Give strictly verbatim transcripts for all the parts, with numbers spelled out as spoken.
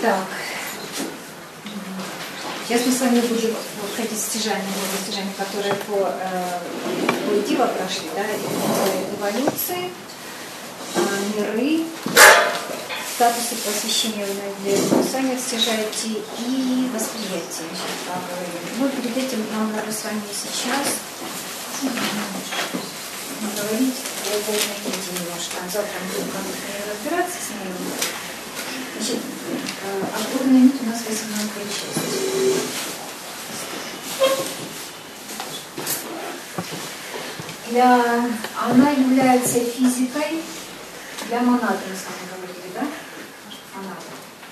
Так, сейчас мы с вами будем вот эти достижения, достижения, которые по, э, по Дива прошли, да, эволюции, э, миры, статусы посвящения в сами достижаете и восприятие. Ну, перед этим нам надо с вами сейчас говорить о полной книге немножко. Завтра мы будем разбираться с ней. Значит, опорная нить у нас восемнадцатая часть. Для, она является физикой для монады, мы с вами говорили, да? Монада.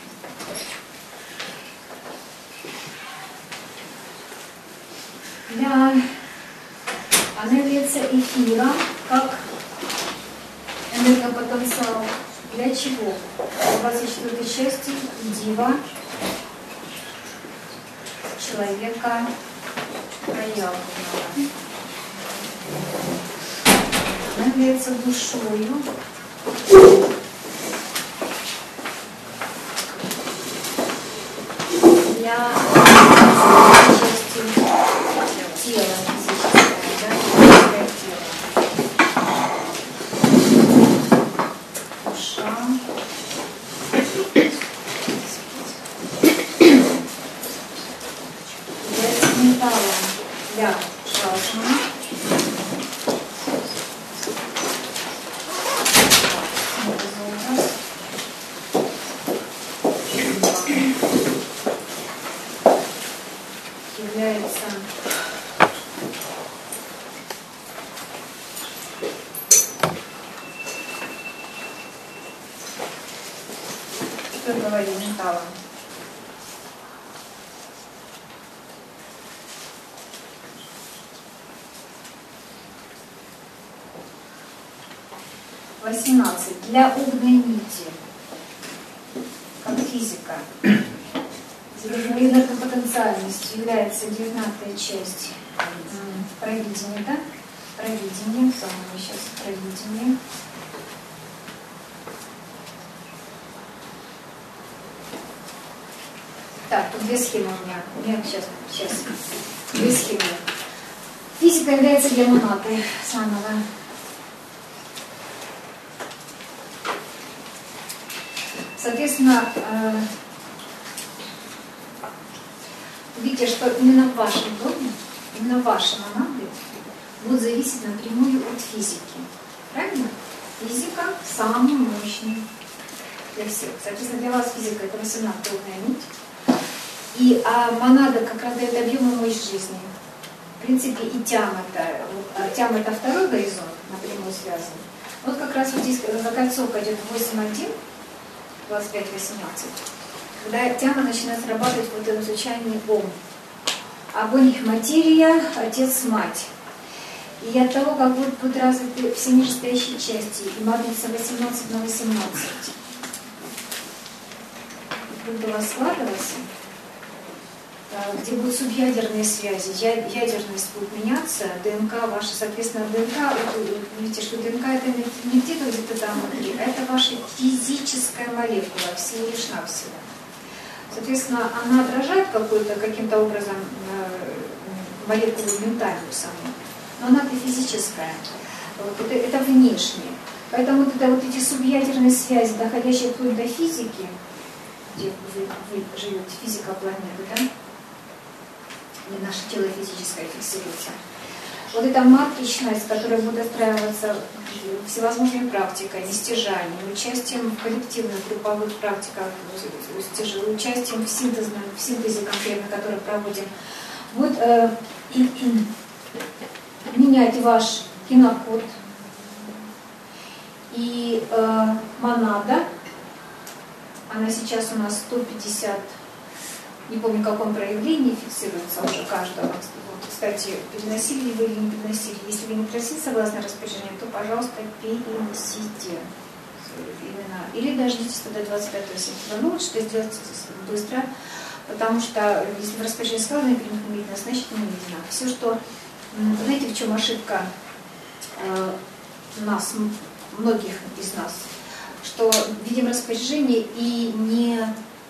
Для, она является эфиром как энергопотенциал. Для чего? В двадцать четвёртой части Дива человека проявленного. Она является душою для части тела физического, да, для тела. Душа. Является металлом для плазмы. Является что говорили металлом? восемнадцать. Для огненной нити, как физика, энергопотенциальность является девятнадцатая часть провидения, да? Провидение, самое сейчас провидение. Так, тут две схемы у меня. Нет, сейчас, сейчас. Две схемы. Физика является для монады заново. Соответственно, э, видите, что именно в вашем доме, именно ваши монады будут зависеть напрямую от физики. Правильно? Физика самый мощный для всех. Соответственно, для вас физика это восемнадцатая огненная нить. И а монада как раз дает объем и мощь жизни. В принципе, и тям это, тям это второй горизонт, напрямую связан. Вот как раз вот здесь закольцовка идет восемь один, двадцать пять восемнадцать. Когда тяма начинает работать в этом звучании ом. Огонь их материя, отец, мать. И от того, как будут, будут развиты все нижестоящие части, и матрица восемнадцать на восемнадцать, будет у вас складываться, где будут субъядерные связи, ядерность будет меняться, ДНК ваша, соответственно, ДНК, видите, что ДНК это не где-то где-то там внутри, это ваша физическая молекула, всего-навсего. Соответственно, она отражает какой-то, каким-то образом молекулу ментальную саму, но она это физическая, вот, это, это внешнее. Поэтому вот, это, вот эти субъядерные связи, доходящие вплоть до физики, где вы, вы живете, физика планеты, да? И наше тело физическое фиксируется. Вот эта матричность, которая будет отстраиваться всевозможными практиками, стяжаниями, участием в коллективных групповых практиках, участием в, синтезном, в синтезе конкретно, который проводим, будет э, и, и, менять ваш генокод и э, монада. Она сейчас у нас сто пятьдесят, не помню, в каком проявлении фиксируется уже каждого. Вот, кстати, переносили ли вы или не переносили? Если вы не просили согласно распоряжению, то, пожалуйста, перенесите имена. Или дождитесь тогда двадцать пятого сентября. Ну, вот что сделать быстро, потому что если в распоряжении сказано переносить, значит не видно. Все, что... Знаете, в чем ошибка э, нас, многих из нас? Что видим распоряжение и не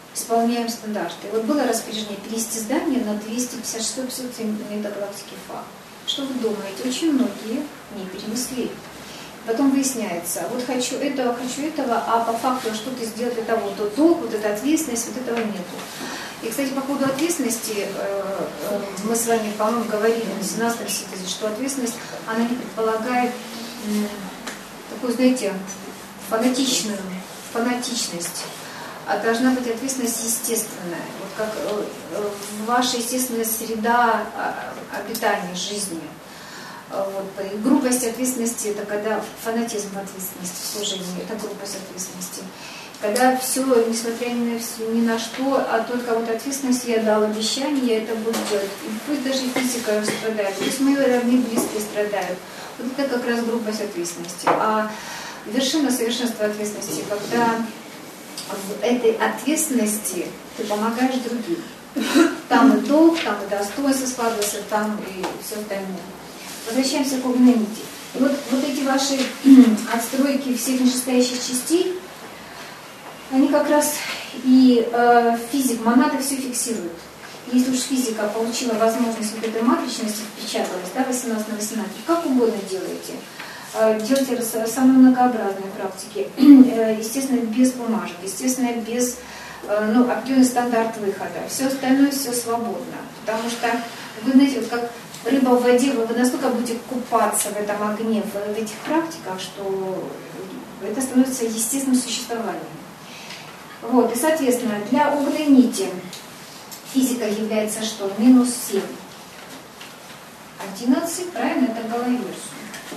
исполняем стандарты. Вот было распоряжение перевести здание на двести пятьдесят шестой пятьсот метагалактики Фа. Что вы думаете? Очень многие не перенесли. Потом выясняется, вот хочу этого, хочу этого, а по факту что-то сделать для того, то долг, вот эта ответственность, вот этого нету. И, кстати, по поводу ответственности, мы с вами, по-моему, говорили на семнадцатом синтезе, что ответственность, она не предполагает такую, знаете, фанатичную, фанатичность. А должна быть ответственность естественная, вот как ваша естественная среда обитания, жизни. Вот. И грубость ответственности – это когда фанатизм ответственности в служении, это грубость ответственности. Когда все, несмотря ни на, все, ни на что, а только вот ответственность, я дал обещание, я это буду делать. И пусть даже физика страдает, пусть мои родные близкие страдают. Вот это как раз грубость ответственности. А вершина совершенства ответственности, когда в этой ответственности ты помогаешь другим. Там и долг, там и достоинство складывается, там и все остальное. Возвращаемся к огненной нити. И вот, вот эти ваши отстройки всех нижестоящих частей, они как раз и э, физик, монады все фиксируют. Если уж физика получила возможность вот этой матричности, впечаталась, да, восемнадцать на восемнадцать, как угодно делаете. Делайте самые многообразные практики, естественно, без бумажек, естественно, без ну, определенный стандарт выхода. Все остальное, все свободно. Потому что, вы знаете, вот как рыба в воде, вы настолько будете купаться в этом огне, в этих практиках, что это становится естественным существованием. Вот, и, соответственно, для огненной нити физика является что? Минус семь. одиннадцать, правильно, это головерсу.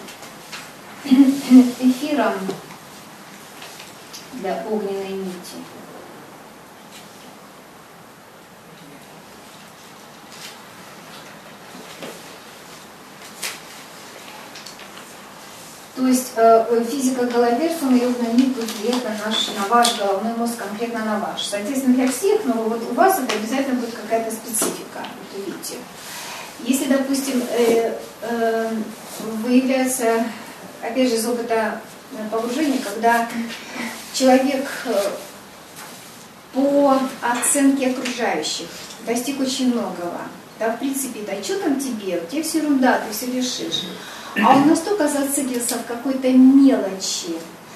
Эфиром для огненной нити то есть э, физика головерсума и огненная нить будет влиять на, наш, на ваш головной мозг, конкретно на ваш. Соответственно, для всех, но вот у вас это обязательно будет какая-то специфика, вот видите. Если, допустим, э, э, выявляется, опять же, из опыта погружения, когда человек по оценке окружающих достиг очень многого, да, в принципе, да, что там тебе, у тебя все ерунда, ты все решишь. А он настолько зациклился в какой-то мелочи,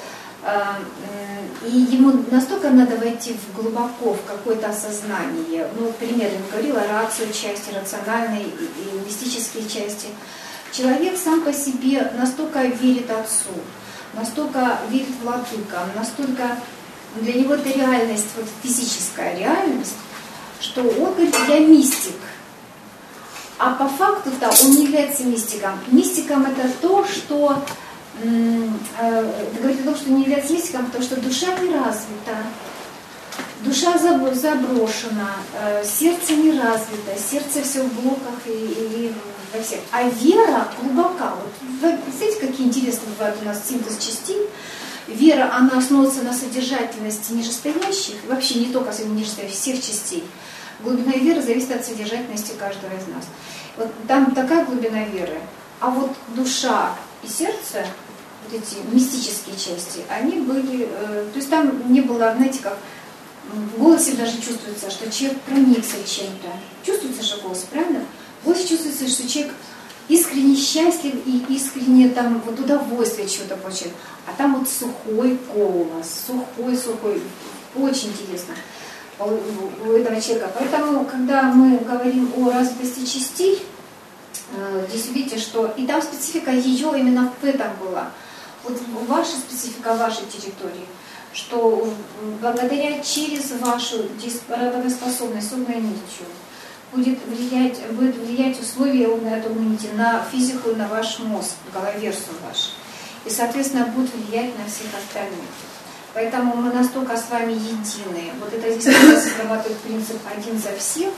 и ему настолько надо войти в глубоко в какое-то осознание. Ну, пример, я говорила, рацию части, рациональные и мистические части. Человек сам по себе настолько верит Отцу, настолько верит владыкам, настолько для него это реальность, вот физическая реальность, что он говорит, я мистик. А по факту-то он не является мистиком. Мистиком это то, что э, говорит о том, что не является мистиком, потому что душа не развита, душа заброшена, э, сердце не развито, сердце все в блоках и, и во всех. А вера глубока. Вот, вы, знаете, какие интересные бывают у нас синтез частей? Вера, она основывается на содержательности нижестоящих, вообще не только нижестоящих, всех частей. Глубина веры зависит от содержательности каждого из нас. Вот там такая глубина веры. А вот душа и сердце, вот эти мистические части, они были... Э, то есть там не было, знаете, как в голосе даже чувствуется, что человек проникся чем-то. Чувствуется же голос, правильно? В голосе чувствуется, что человек искренне счастлив и искренне там вот удовольствие чего-то получает. А там вот сухой голос, сухой-сухой. Очень интересно у этого человека. Поэтому, когда мы говорим о развитости частей, здесь видите, что и там специфика ее именно в этом была. Вот ваша специфика вашей территории, что благодаря через вашу работоспособность огненной нитью будет влиять, будет влиять условия огненной нити на физику, на ваш мозг, головерсу ваш. И, соответственно, будет влиять на всех остальных. Поэтому мы настолько с вами едины. Вот это здесь срабатывает принцип один за всех.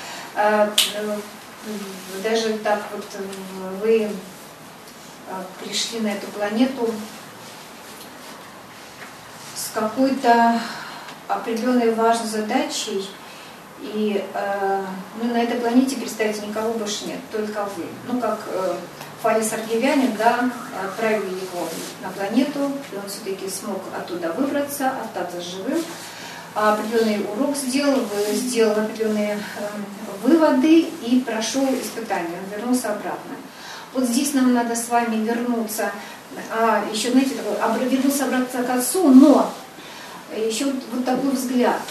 Даже так вот вы пришли на эту планету с какой-то определенной важной задачей, и ну, на этой планете, представьте, никого больше нет, только вы. Ну, как Фалес Аргивянин, да, отправили его на планету, и он все-таки смог оттуда выбраться, остаться живым. определенный урок сделал, сделал определенные выводы и прошел испытание, он вернулся обратно. Вот здесь нам надо с вами вернуться, а еще, знаете, вернуться обратно к Отцу, но еще вот, вот такой взгляд.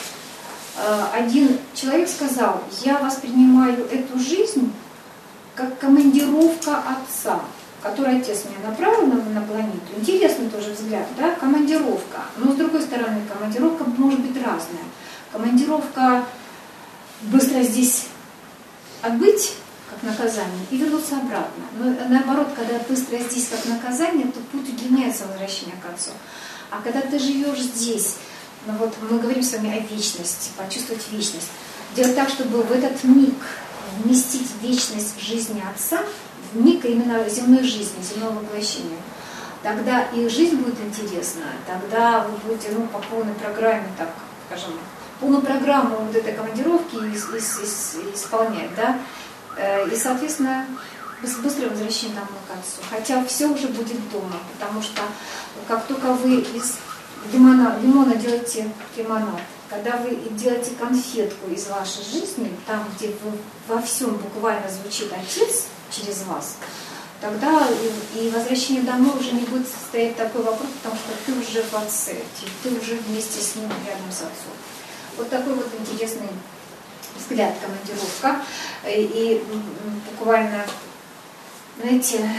Один человек сказал: я воспринимаю эту жизнь как командировка Отца, который Отец меня направил на, на планету. Интересный тоже взгляд, да, командировка. Но с другой стороны, командировка может быть разная. Командировка быстро здесь отбыть, как наказание, и вернуться обратно. Но наоборот, когда быстро здесь, как наказание, то путь удлиняется возвращение к Отцу. А когда ты живешь здесь, ну вот мы говорим с вами о вечности, почувствовать вечность. Делать так, чтобы в этот миг вместить вечность жизни Отца, в миг именно земной жизни, земного воплощения. Тогда и жизнь будет интересна, тогда вы будете, ну, по полной программе, так скажем, полную программу вот этой командировки исполнять, да, и, соответственно, быстрое возвращение домой к Отцу. Хотя все уже будет дома, потому что как только вы из лимона, лимона делаете лимонад, когда вы делаете конфетку из вашей жизни, там, где вы, во всем буквально звучит Отец через вас, тогда и, и возвращение домой уже не будет стоять такой вопрос, потому что ты уже в Отце, ты уже вместе с Ним рядом с Отцом. Вот такой вот интересный взгляд, командировка. И, и буквально, знаете,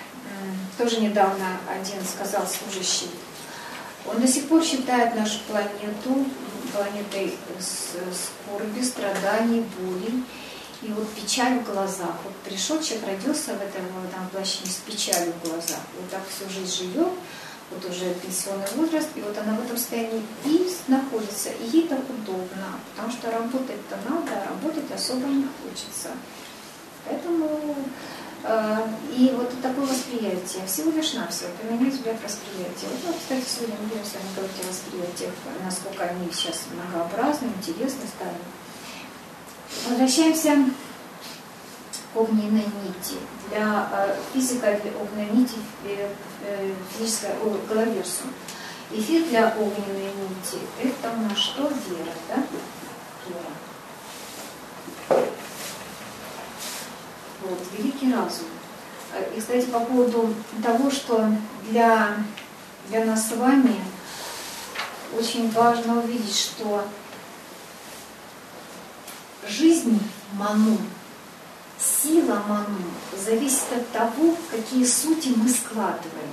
тоже недавно один сказал служащий, он до сих пор считает нашу планету планетой скорби, страданий, боли и вот печаль в глазах. Вот пришел человек, родился в этом воплощении с печалью в глазах, вот так всю жизнь живет, вот уже пенсионный возраст, и вот она в этом состоянии и находится, и ей так удобно, потому что работать-то надо, а работать особо не хочется. Поэтому э, и вот такое восприятие, всего лишь навсего, поменять взгляд восприятия. Вот, кстати, сегодня мы будем с вами говорить о восприятиях, насколько они сейчас многообразны, интересны стали. Возвращаемся к огненной нити. Для э, физика для огненной нити э, э, физическая о, головерсу. Эфир для огненной нити — это у нас что? Вера, да? Вера. Вот, великий разум. И, кстати, по поводу того, что для, для нас с вами очень важно увидеть, что жизнь ману, сила ману зависит от того, какие сути мы складываем.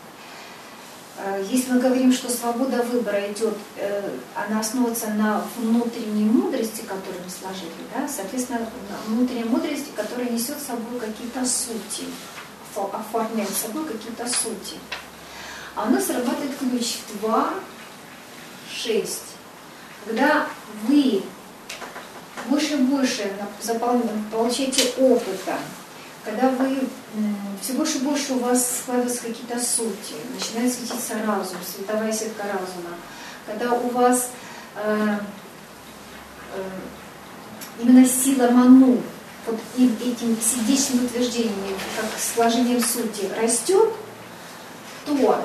Если мы говорим, что свобода выбора идет, она основывается на внутренней мудрости, которую мы сложили, да, соответственно, внутренняя мудрость, которая несет с собой какие-то сути, оформляет с собой какие-то сути. А у нас работает ключ два, шесть. Когда вы больше и больше получаете опыта, когда вы все больше и больше у вас складываются какие-то сути, начинает светиться разум, световая сетка разума, когда у вас э, э, именно сила ману, вот этим сердечным утверждением, как сложением сути растет, то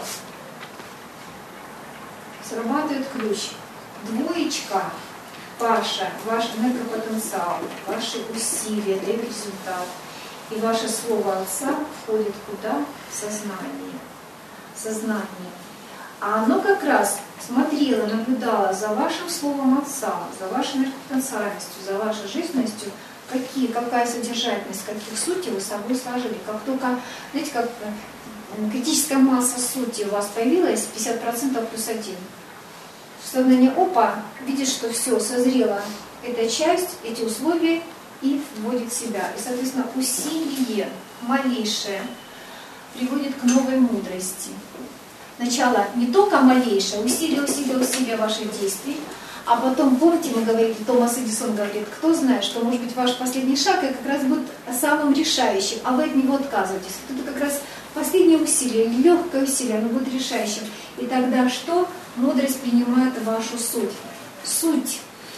срабатывает ключ. Двоечка ваша, ваш энергопотенциал, ваши усилия, результат. И ваше слово Отца входит куда? В сознание. Сознание. А оно как раз смотрело, наблюдало за вашим словом Отца, за вашей энергопотенциальностью, за вашей жизненностью, какие, какая содержательность, каких сути вы с собой сложили. Как только, знаете, как критическая масса сути у вас появилась, пятьдесят процентов плюс один. Сознание опа, видит, что все, созрела эта часть, эти условия, и вводит себя. И, соответственно, усилие малейшее приводит к новой мудрости. Сначала не только малейшее, усилие, усилие, усилие ваших действий, а потом, помните, мы говорили, Томас Эдисон говорит, кто знает, что, может быть, ваш последний шаг как раз будет самым решающим, а вы от него отказываетесь. Это как раз последнее усилие, легкое усилие, оно будет решающим. И тогда что? Мудрость принимает вашу суть. Суть.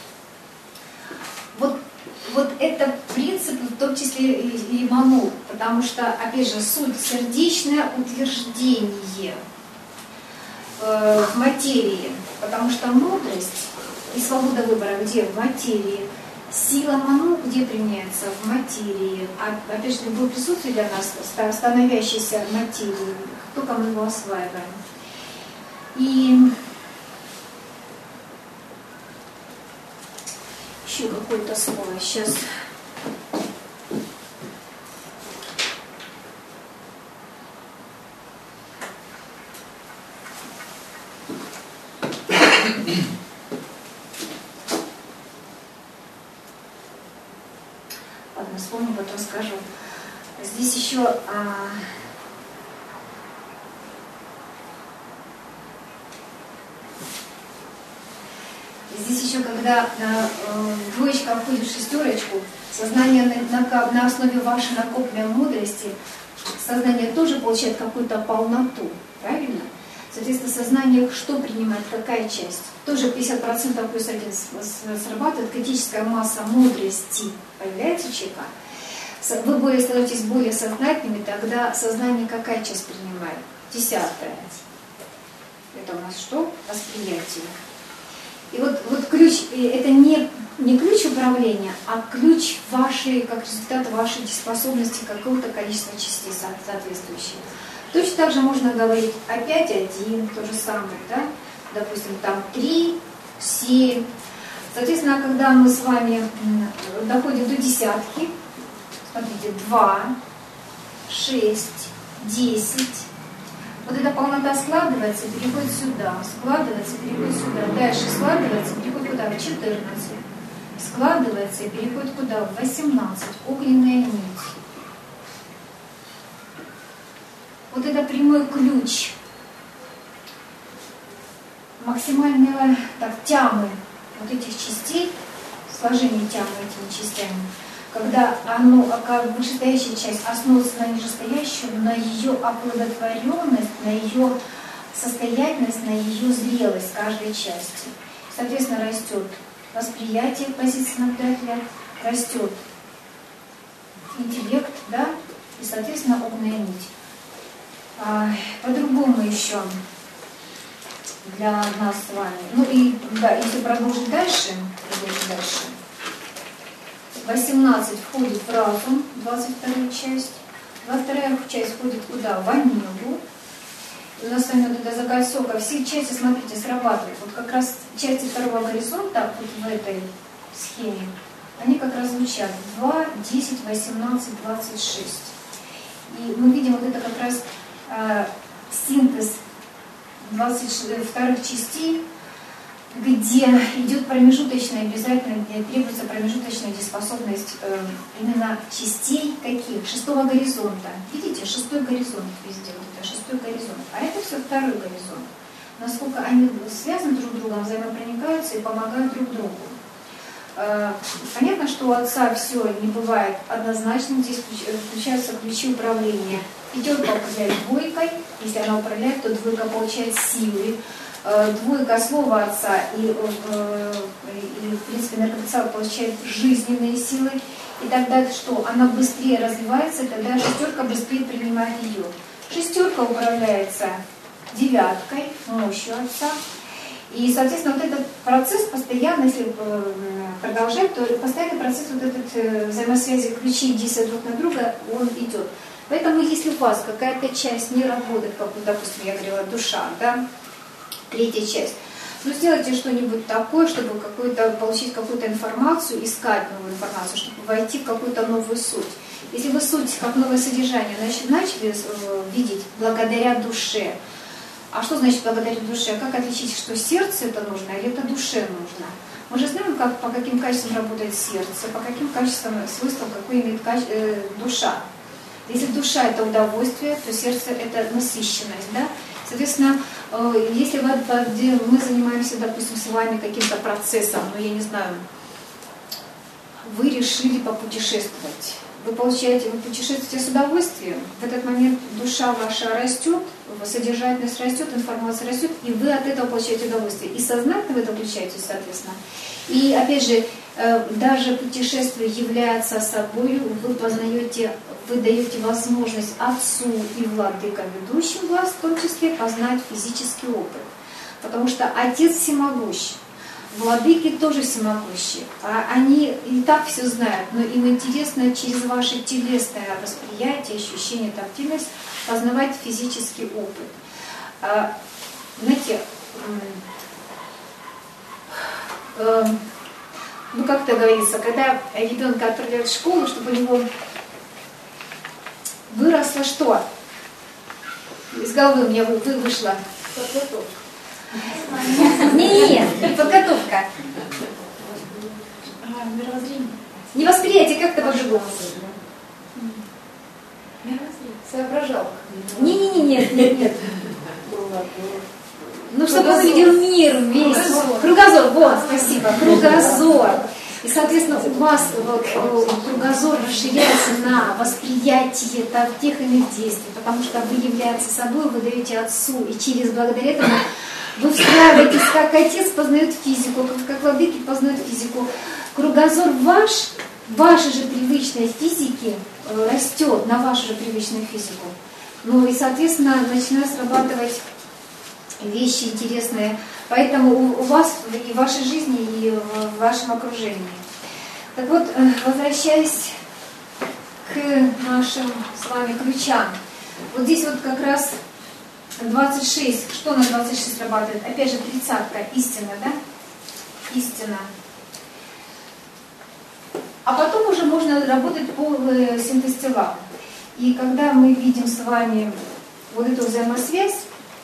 Вот Вот это принцип, в том числе и, и ману, потому что, опять же, суть сердечное утверждение э, в материи, потому что мудрость и свобода выбора где? В материи. Сила Ману где применяется? В материи. А, опять же, любое присутствие для нас, становящееся материей, только мы его осваиваем. И еще какое-то слово сейчас. Ладно, вспомню, потом скажу. Здесь еще а, здесь еще, когда а, двоечка входит в шестерочку, сознание на, на, на основе вашей накопленной мудрости, сознание тоже получает какую-то полноту, правильно? Соответственно, сознание что принимает, какая часть? Тоже пятьдесят процентов плюс один срабатывает, критическая масса мудрости появляется у человека. Вы более становитесь более сознательными, тогда сознание какая часть принимает? Десятая. Это у нас что? Восприятие. И вот, вот ключ, это не, не ключ управления, а ключ вашей, как результат вашей способности какого-то количества частей соответствующих. Точно так же можно говорить опять один, то же самое, да? Допустим, там три, семь. Соответственно, когда мы с вами доходим до десятки, смотрите, два, шесть, десять. Вот эта полнота складывается, переходит сюда, складывается, переходит сюда. Дальше складывается, переходит куда? В четырнадцать. Складывается и переходит куда? В восемнадцать. Огненная нить. Вот это прямой ключ максимального так, тямы вот этих частей, сложение тямы этими частями, когда оно, как вышестоящая часть основывается на нижестоящем, на ее оплодотворенность, на ее состоятельность, на ее зрелость каждой части. Соответственно, растет восприятие позиции наблюдателя, растет интеллект, да, и, соответственно, огненная нить. По-другому еще для нас с вами. Ну и да, если продолжить дальше, продолжить дальше. восемнадцать входит в разум, двадцать вторая часть. двадцать вторая часть входит куда? В Онегу. И у нас с вами вот эта закольцовка. Все части, смотрите, срабатывают. Вот как раз части второго горизонта, вот в этой схеме, они как раз звучат два, десять, восемнадцать, двадцать шесть. И мы видим вот это как раз синтез двадцать вторых частей, где идет промежуточная, обязательно требуется промежуточная дееспособность э, именно частей каких? Шестого горизонта. Видите, шестой горизонт везде, вот это шестой горизонт. А это все второй горизонт. Насколько они связаны друг с другом, взаимопроникаются и помогают друг другу. Э, понятно, что у отца все не бывает однозначным, здесь включаются ключи управления. Пятерка управляет двойкой, если она управляет, то двойка получает силы. Двойка слова отца и, и в принципе, энергопотенциал получает жизненные силы. И тогда что? Она быстрее развивается, тогда шестерка быстрее принимает ее. Шестерка управляется девяткой, мощью отца. И, соответственно, вот этот процесс постоянно, если продолжать, то постоянный процесс вот этот взаимосвязи ключей действия друг на друга, он идет. Поэтому, если у вас какая-то часть не работает, как, допустим, я говорила, душа, да, третья часть, ну, сделайте что-нибудь такое, чтобы какую-то, получить какую-то информацию, искать новую информацию, чтобы войти в какую-то новую суть. Если вы суть как новое содержание начали, начали видеть благодаря душе, а что значит благодаря душе? Как отличить, что сердце это нужно или это душе нужно? Мы же знаем, как, по каким качествам работает сердце, по каким качествам, свойствам, какой имеет каче, э, душа. Если душа это удовольствие, то сердце это насыщенность, да? Соответственно, если мы занимаемся, допустим, с вами каким-то процессом, ну я не знаю, вы решили попутешествовать, вы получаете, вы путешествуете с удовольствием, в этот момент душа ваша растет, содержательность растет, информация растет, и вы от этого получаете удовольствие. И сознательно вы это включаете, соответственно. И опять же, даже путешествие является собой, вы познаете, вы даете возможность отцу и владыкам, ведущим вас, в том числе, познать физический опыт. Потому что Отец всемогущ. владыки тоже всемогущие. Они и так все знают, но им интересно через ваше телесное восприятие, ощущение, тактильность познавать физический опыт. Знаете, ну как это говорится, когда ребенка отправляют в школу, чтобы у него выросло что? Из головы у меня вышло. Подготовка. Нет, не подготовка. Мировоззрение. Не восприятие, как это по-другому? Мировоззрение. Соображалка. Не-не-не, нет, нет, нет. Ну, чтобы он видел мир весь. Кругозор. Кругозор, вот, спасибо. Кругозор. И, соответственно, у вас вот, кругозор расширяется на восприятие там, тех иных действий, потому что вы являетесь собой, вы даете отцу, и через благодаря этому вы встраиваетесь, как отец познает физику, как, как владыки познают физику. Кругозор ваш, вашей же привычной физики растет на вашу же привычную физику. Ну и, соответственно, начинают срабатывать вещи интересные. Поэтому у вас и в вашей жизни, и в вашем окружении. Так вот, возвращаясь к нашим с вами ключам. Вот здесь вот как раз двадцать шесть. Что на двадцать шесть срабатывает? Опять же, тридцатка. Истина, да? Истина. А потом уже можно работать по синтез-телам. И когда мы видим с вами вот эту взаимосвязь,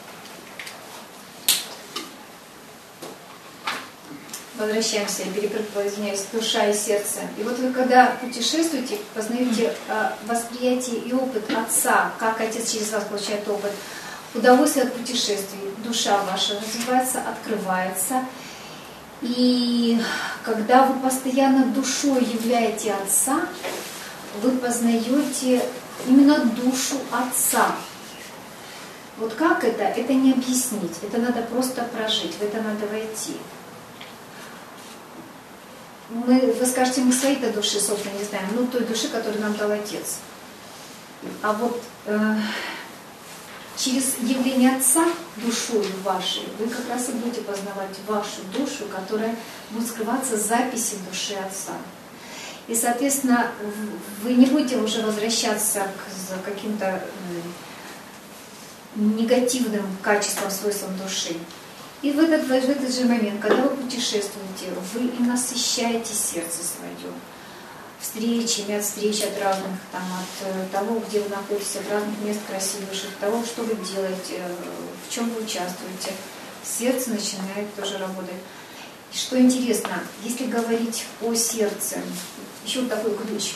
возвращаемся, я перепрыгнула, извиняюсь, душа и сердце. И вот вы когда путешествуете, познаете э, восприятие и опыт Отца, как Отец через вас получает опыт, удовольствие от путешествий, душа ваша развивается, открывается. И когда вы постоянно душой являете Отца, вы познаете именно душу Отца. Вот как это? Это не объяснить, это надо просто прожить, в это надо войти. Мы, вы скажете, мы своей-то души, собственно, не знаем, ну той души, которую нам дал Отец. А вот э, через явление Отца душой вашей вы как раз и будете познавать вашу душу, которая будет скрываться в записи души Отца. И, соответственно, вы не будете уже возвращаться к каким-то негативным качествам, свойствам души. И в этот, в этот же момент, когда вы путешествуете, вы и насыщаете сердце свое встречами, от встреч, от разных, там, от того, где вы находитесь, от разных мест красивых, от того, что вы делаете, в чем вы участвуете. Сердце начинает тоже работать. И что интересно, если говорить о сердце, еще вот такой ключ.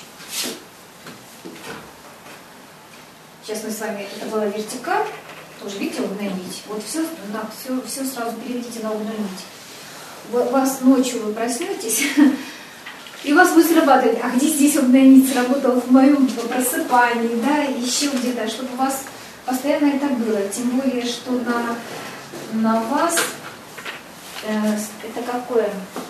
Сейчас мы с вами, это была вертикаль, тоже, видите, огненная нить. Вот все, на, все, все сразу переведите на огненную нить. У вас ночью вы проснетесь, и у вас будет срабатывать, а где здесь огненная нить сработала в моем просыпании, да, еще где-то, чтобы у вас постоянно это было. Тем более, что на, на вас э, это какое?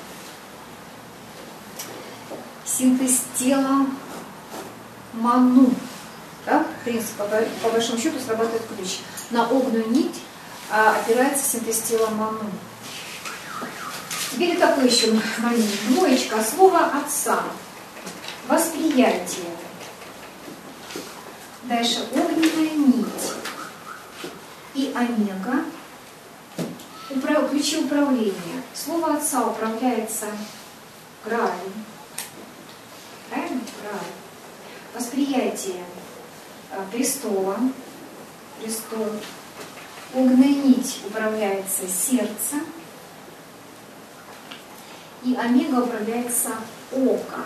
Синтез тела ману. Да? В принципе, по, по большому счету срабатывает ключ. На огненную нить а, опирается синтез тела ману. Теперь такой еще момент. Двоечка. Слово Отца. Восприятие. Дальше огненная нить. И омега. Управ... Ключи управления. Слово Отца управляется граем. Правильно? Граем. Восприятие престола. Престол. Огненная нить управляется сердцем. И омега управляется око.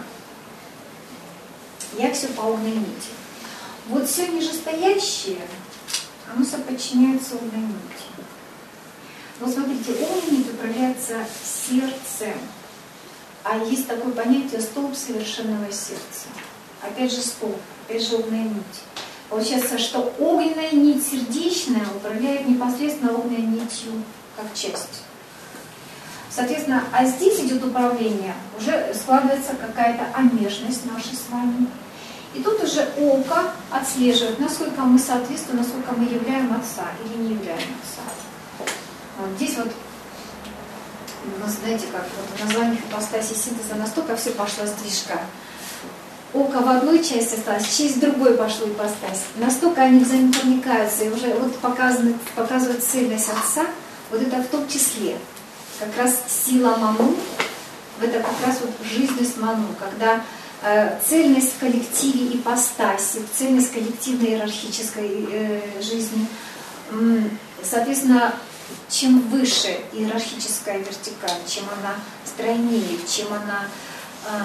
Я все по огненной нити. Вот все нижестоящее, оно подчиняется огненной нити. Вот смотрите, огненная нить управляется сердцем. А есть такое понятие столб совершенного сердца. Опять же столб, опять же огненная нить. Получается, что огненная нить сердечная управляет непосредственно огненной нитью как часть. Соответственно, а здесь идет управление, уже складывается какая-то омежность наша с вами. И тут уже око отслеживает, насколько мы соответствуем, насколько мы являем Отца или не являем Отца. Вот здесь вот ну, знаете, как вот в названиях ипостаси синтеза настолько все пошло сдвижка. Око в одной части осталось, часть в другой пошло ипостась. Настолько они взаимопроникаются, и уже вот показывают, показывают цельность Отца, вот это в том числе. Как раз сила Ману, это как раз вот жизненность Ману, когда э, цельность в коллективе ипостаси, цельность коллективной иерархической э, жизни, э, соответственно, чем выше иерархическая вертикаль, чем она стройнее, чем она э,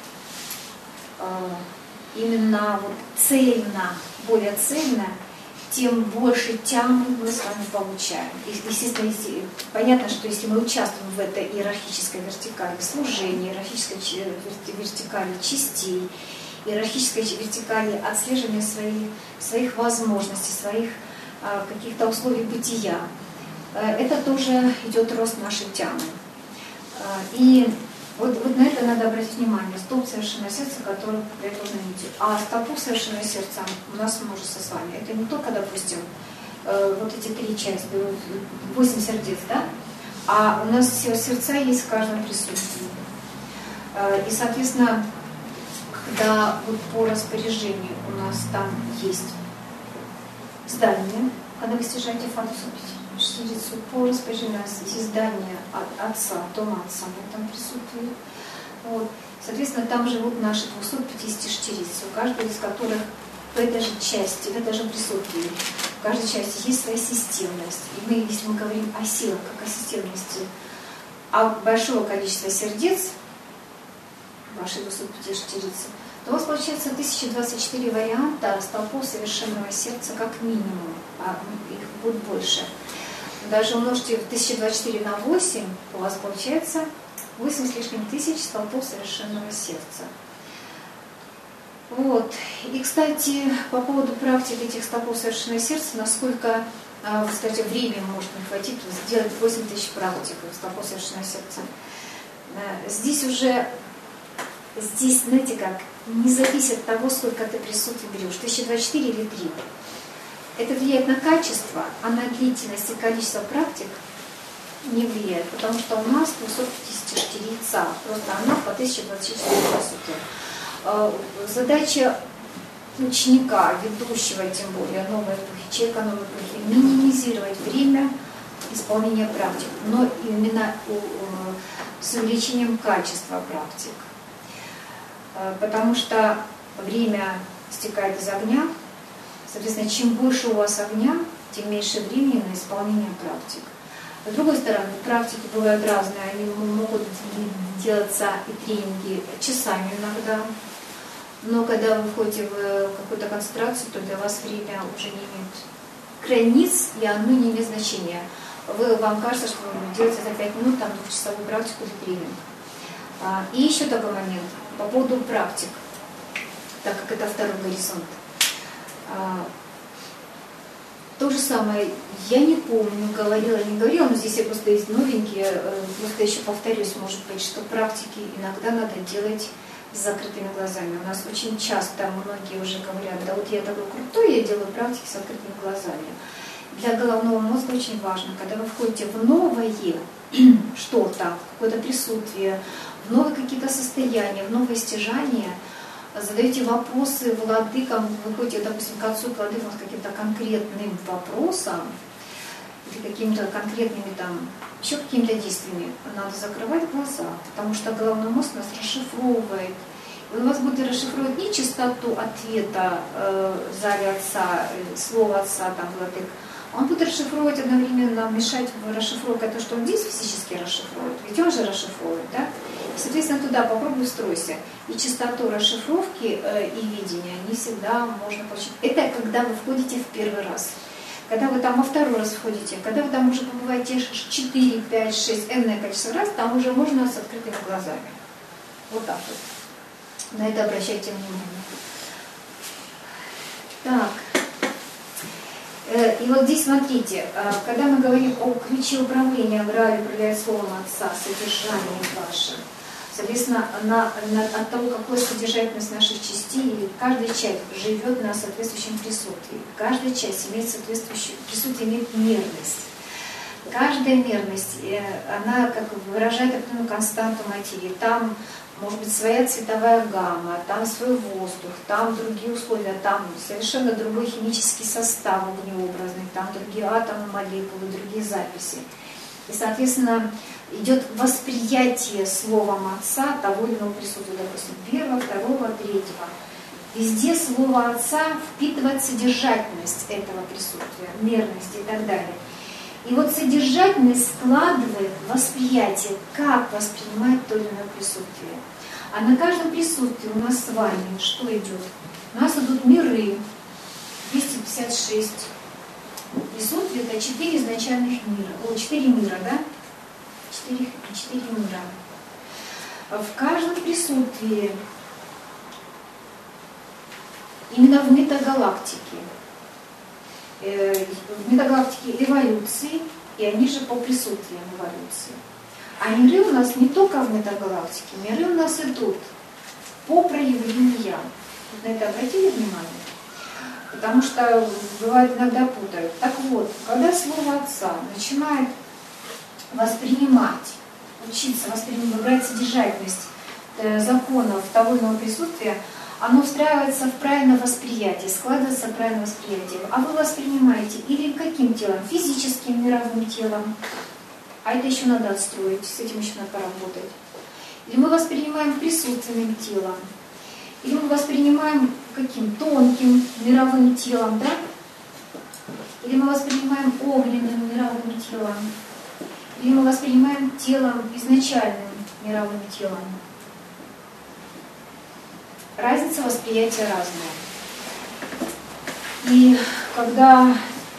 э, именно вот цельно, более цельно, тем больше тягу мы с вами получаем. И, естественно, если, понятно, что если мы участвуем в этой иерархической вертикали служения, иерархической вертикали частей, иерархической вертикали отслеживания своих, своих возможностей, своих э, каких-то условий бытия, э, это тоже идет рост нашей тягы. Э, и Вот, вот на это надо обратить внимание. Столб совершенного сердца, который припрятан на нити. А столпу совершенного сердца у нас множество с вами. Это не только, допустим, э, вот эти три части, восемь сердец, да? А у нас все сердца есть в каждом присутствии. Э, и, соответственно, когда вот по распоряжению у нас там есть здание, когда вы стяжаете фатусу шестидесятицу, по распоряжению у нас есть здание от Отца, дом Отца в этом присутствует. Вот. Соответственно, там живут наши двести пятьдесят штирицы, у каждой из которых в этой же части, в этой же присутствии, в каждой части есть своя системность. И мы, если мы говорим о силах, как о системности, а большого количества сердец, ваши двести пятьдесят штирицы, то у вас получается тысяча двадцать четыре варианта столпов совершенного сердца как минимум, а их будет больше. Даже умножьте в тысяча двадцать четыре на восемь, у вас получается восемь с лишним тысяч столпов совершенного сердца. Вот. И, кстати, по поводу практики этих столпов совершенного сердца, насколько, вы скажете, время может не хватить сделать восемь тысяч практик столпов совершенного сердца. Здесь уже, здесь, знаете как, не зависит от того, сколько ты присутствий берешь, тысяча двадцать четыре или три. Это влияет на качество, а на длительность и количество практик не влияет, потому что у нас двести пятьдесят штирица, просто она по тысяче двадцать четыре присутствия. Задача ученика, ведущего, тем более новой эпохи, человека новой эпохи, минимизировать время исполнения практик, но именно с увеличением качества практик. Потому что время стекает из огня. Соответственно, чем больше у вас огня, тем меньше времени на исполнение практик. С другой стороны, практики бывают разные, они могут делаться и тренинги часами иногда, но когда вы входите в какую-то концентрацию, то для вас время уже не имеет границ, и оно не имеет значения. Вы, вам кажется, что вы делаете за пять минут там, двухчасовую практику или тренинг. И еще такой момент по поводу практик, так как это второй горизонт. То же самое, я не помню, говорила или не говорила, но здесь я просто есть новенькие, просто еще повторюсь, может быть, что практики иногда надо делать с закрытыми глазами. У нас очень часто многие уже говорят, да вот я такой крутой, я делаю практики с открытыми глазами. Для головного мозга очень важно, когда вы входите в новое что-то, какое-то присутствие, в новые какие-то состояния, в новые стяжания, задаете вопросы владыкам, вы выходите, допустим, к отцу, к владыкам с каким-то конкретным вопросом, или какими-то конкретными там, еще какими-то действиями, надо закрывать глаза, потому что головной мозг нас расшифровывает. И он вас будет расшифровывать не частоту ответа э, в зале отца, э, слова отца, там, владык, он будет расшифровывать одновременно, мешать в расшифровке то, что он здесь физически расшифровывает, ведь он же расшифровывает, да? Соответственно, туда попробуй устройся. И частоту расшифровки э, и видения не всегда можно получить. Это когда вы входите в первый раз. Когда вы там во второй раз входите, когда вы там уже побываете четыре, пять, шесть, энное количество раз, там уже можно с открытыми глазами. Вот так вот. На это обращайте внимание. Так. И вот здесь смотрите, когда мы говорим о ключе управления, в реале управляет словом Отца, содержанием вашим, соответственно, на, на, от того, какой содержательность наших частей, каждая часть живет на соответствующем присутствии. Каждая часть имеет соответствующее присутствие, имеет мерность. каждая мерность, она как выражает определенную константу материи. Там может быть своя цветовая гамма, там свой воздух, там другие условия, там совершенно другой химический состав огнеобразный, там другие атомы, молекулы, другие записи. И, соответственно, идет восприятие словом Отца того или иного присутствия, допустим, первого, второго, третьего. Везде слово Отца впитывает содержательность этого присутствия, мерность и так далее. И вот содержательность складывает восприятие, как воспринимать то или иное присутствие. А на каждом присутствии у нас с вами что идет? У нас идут миры, двести пятьдесят шесть присутствий, это четыре изначальных мира, о, четыре мира, да? Четыре, четыре мира. В каждом присутствии, именно в метагалактике, в метагалактике эволюции, и они же по присутствиям эволюции. А миры у нас не только в метагалактике, миры у нас идут по проявлениям. На это обратили внимание? Потому что бывает иногда путают. Так вот, когда слово Отца начинает воспринимать, учиться воспринимать, брать содержательность законов того или иного присутствия, оно встраивается в правильное восприятие, складывается в правильное восприятие. А вы воспринимаете или каким телом? Физическим мировым телом. А это еще надо отстроить, с этим еще надо поработать. Или мы воспринимаем присутственным телом. Или мы воспринимаем каким? Тонким мировым телом, да? Или мы воспринимаем огненным мировым телом. Или мы воспринимаем телом изначальным мировым телом. Разница восприятия разная. И когда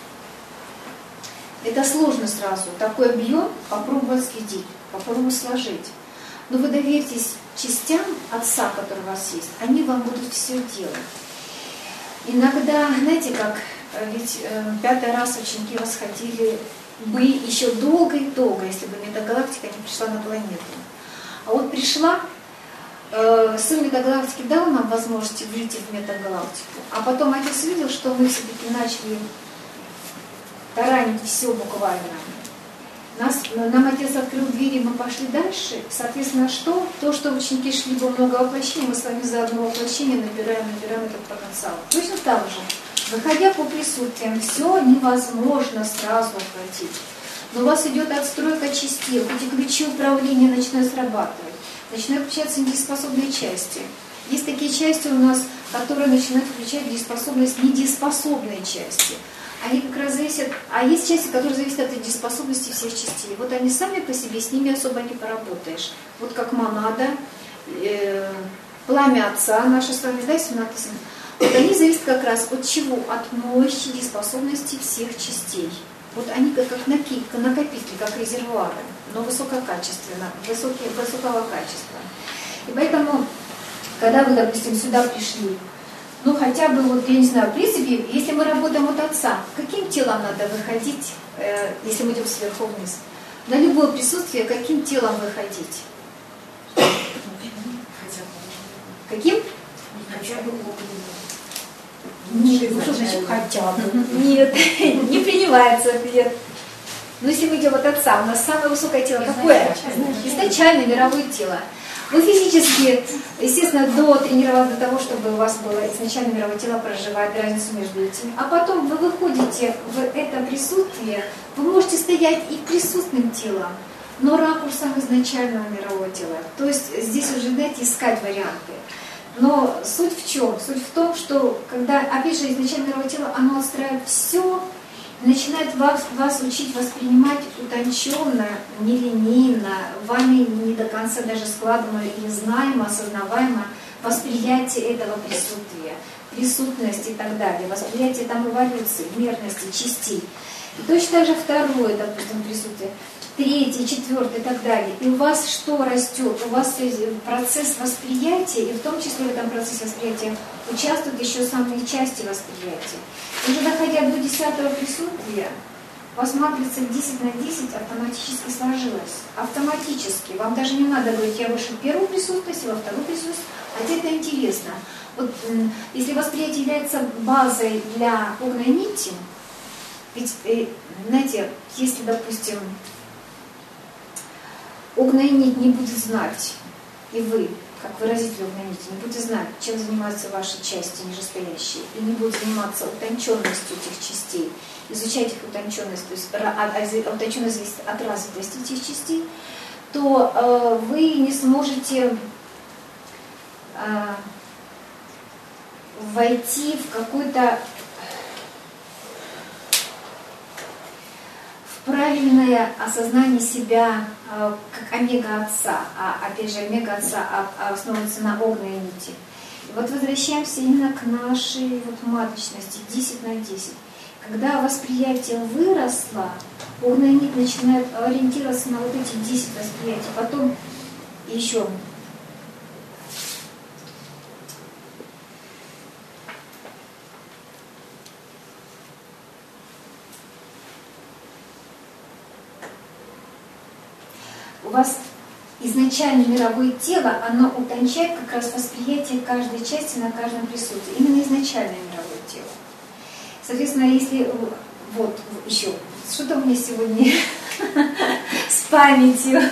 это сложно сразу, такой объем, попробовать следить, попробовать сложить. Но вы доверьтесь частям Отца, которые у вас есть, они вам будут все делать. Иногда, знаете как, ведь э, пятый раз ученики восходили бы еще долго и долго, если бы метагалактика не пришла на планету. А вот пришла, э, сын метагалактики дал нам возможность выйти в метагалактику, а потом Отец видел, что мы все-таки начали таранить все буквально. Нас, нам Отец открыл двери, мы пошли дальше. Соответственно, что? То, что ученики шли бы много воплощений, мы с вами за одно воплощение набираем, набираем этот потенциал. Точно так же, выходя по присутствиям, все невозможно сразу охватить. Но у вас идет отстройка частей, эти ключи управления начинают срабатывать, начинают включаться недееспособные части. Есть такие части у нас, которые начинают включать дееспособность недееспособные части. Они как раз зависят, а есть части, которые зависят от дееспособности всех частей. Вот они сами по себе, с ними особо не поработаешь. Вот как монада, э, пламя Отца, наши с вами, да, семнадцать. Вот они зависят как раз от чего? От мощи дееспособности всех частей. Вот они как, как накопители, как резервуары, но высококачественно, высокие, высокого качества. И поэтому, когда вы, допустим, сюда пришли, ну, хотя бы, вот, я не знаю, в принципе, если мы работаем от Отца, каким телом надо выходить, э, если мы идем сверху вниз? На любое присутствие, каким телом выходить? Каким? Хотя бы Нет, ну, что значит хотя бы? Нет, не принимается ответ. Но если мы идем от Отца, у нас самое высокое тело какое? Изначальное мировое тело. Вы физически, естественно, дотренированы до того, чтобы у вас было изначально мировое тело проживать разницу между этими. А потом вы выходите в это присутствие, вы можете стоять и присутственным телом, но ракурсом изначального мирового тела. То есть здесь уже, знаете, искать варианты. Но суть в чем? Суть в том, что когда, опять же, изначальное мировое тело, оно отстраивает все, начинает вас, вас учить воспринимать утонченно, нелинейно, вами не до конца даже складываемое или знаемо, осознаваемо восприятие этого присутствия, присутность и так далее, восприятие там эволюции, мерности, частей. И точно так же второе, допустим, присутствие, третье, четвертое и так далее. И у вас что растет? У вас процесс восприятия, и в том числе в этом процессе восприятия участвуют еще самые части восприятия. Уже доходя до десятого присутствия, у вас матрица десять на десять автоматически сложилась. Автоматически. Вам даже не надо говорить, я вышел в первую присутствие, во вторую присутствие. А это интересно. Вот, если восприятие является базой для огненной нити, Ведь, знаете, если, допустим, огненная нить не будет знать, и вы, как выразитель огненной нити, не будете знать, чем занимаются ваши части нижестоящие, и не будете заниматься утонченностью этих частей, изучать их утонченность, то есть утонченность зависит от развитости этих частей, то э, вы не сможете э, войти в какой-то в правильное осознание себя э, как омега-отца, а опять же омега-отца основывается на огненной нити. И вот возвращаемся именно к нашей вот маточности десять на десять. Когда восприятие выросло, огненная нить начинает ориентироваться на вот эти десять восприятий. Потом еще у вас изначально мировое тело, оно утончает как раз восприятие каждой части на каждом присутствии. Именно изначальное мировое тело. Соответственно, если... Вот, еще. Что-то у меня сегодня с памятью.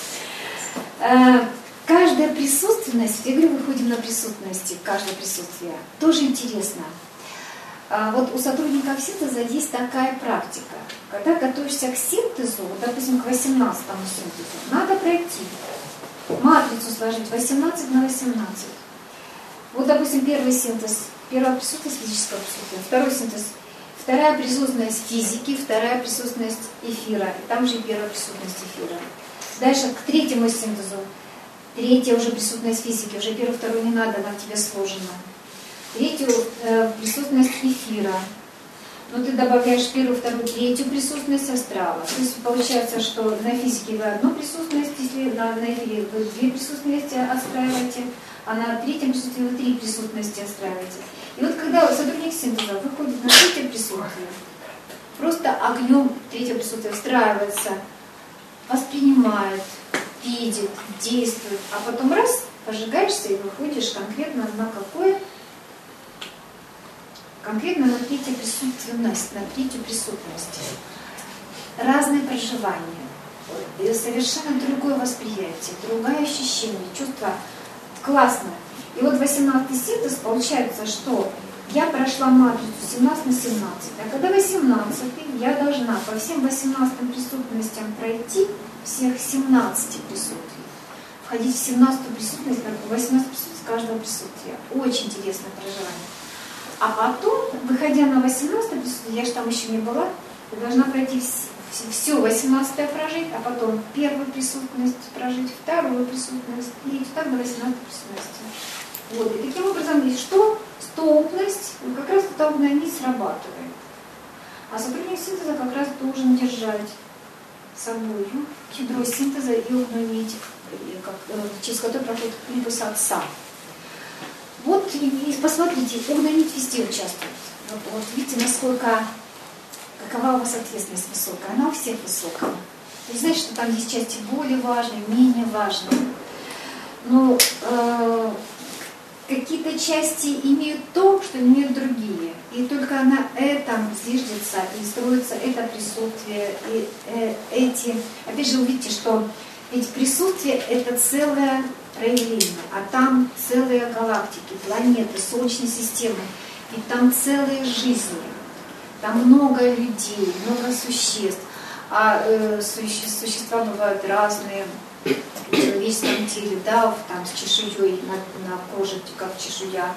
Каждая присутственность, я говорю, выходим на присутственности, каждое присутствие, тоже интересно. Вот у сотрудников синтеза есть такая практика. Когда готовишься к синтезу, вот, допустим, к восемнадцатому синтезу, надо пройти, матрицу сложить восемнадцать на восемнадцать. Вот, допустим, первый синтез, первая присутственность физического присутствия, второй синтез, вторая присутственность физики, вторая присутственность эфира, и там же и первая присутственность эфира. Дальше к третьему синтезу, третья уже присутственность физики, уже первую, вторую не надо, она в тебе сложена. Третью э, присутственность эфира. Но ты добавляешь первую, вторую, третью присутственность астрала. То есть получается, что на физике вы одну присутственность, если на, на эфире вы две присутственности отстраиваете, а на третьем присутствии вы три присутственности отстраиваете. И вот когда сотрудник синтеза выходит на третье присутствие, просто огнем третье присутствие встраивается, воспринимает, видит, действует, а потом раз, пожигаешься и выходишь конкретно на какое? Конкретно на третью присутственность, на третью присутственность. Разные проживания, совершенно другое восприятие, другое ощущение, чувство классное. И вот восемнадцатый синтез получается, что я прошла матрицу семнадцать на семнадцать, а когда восемнадцатый, я должна по всем восемнадцатым присутственностям пройти всех семнадцати присутствий. Входить в семнадцатую присутственность, восемнадцатую присутственность каждого присутствия. Очень интересное проживание. А потом, выходя на восемнадцатое присутствие, я же там еще не была, я должна пройти все восемнадцатое прожить, а потом первую присутственность прожить, вторую присутственность, и так до восемнадцатой присутственности. Вот. И таким образом, и что? Столпность, ну, как раз эта огненная нить срабатывает. А сотрудник синтеза как раз должен держать собой ядро синтеза и огненную нить, через которую проходит импульс отца. Вот, и посмотрите, огненная нить везде участвует. Вот, вот видите, насколько, какова у вас ответственность высокая. Она у всех высокая. Вы знаете, что там есть части более важные, менее важные. Но э, какие-то части имеют то, что имеют другие. И только на этом зиждется и строится это присутствие, и э, эти... Опять же, увидите, что ведь присутствие — это целое проявление, а там целые галактики, планеты, Солнечной системы, и там целые жизни, там много людей, много существ, а э, суще, существа бывают разные в человеческом теле, да, там с чешуей на, на коже, как чешуя,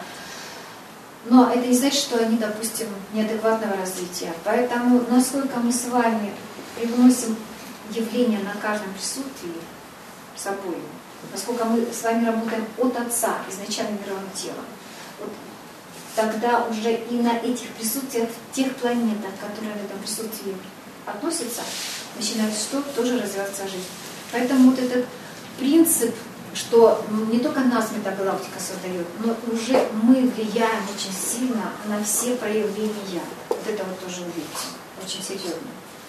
но это не значит, что они, допустим, неадекватного развития, поэтому насколько мы с вами привносим явление на каждом присутствии собой, насколько мы с вами работаем от Отца, изначально мировым телом, вот тогда уже и на этих присутствиях, в тех планетах, которые в этом присутствии относятся, начинает что? Тоже развиваться жизнь. Поэтому вот этот принцип, что не только нас метагалактика создает, но уже мы влияем очень сильно на все проявления. Вот это вот тоже увидите, очень серьезно.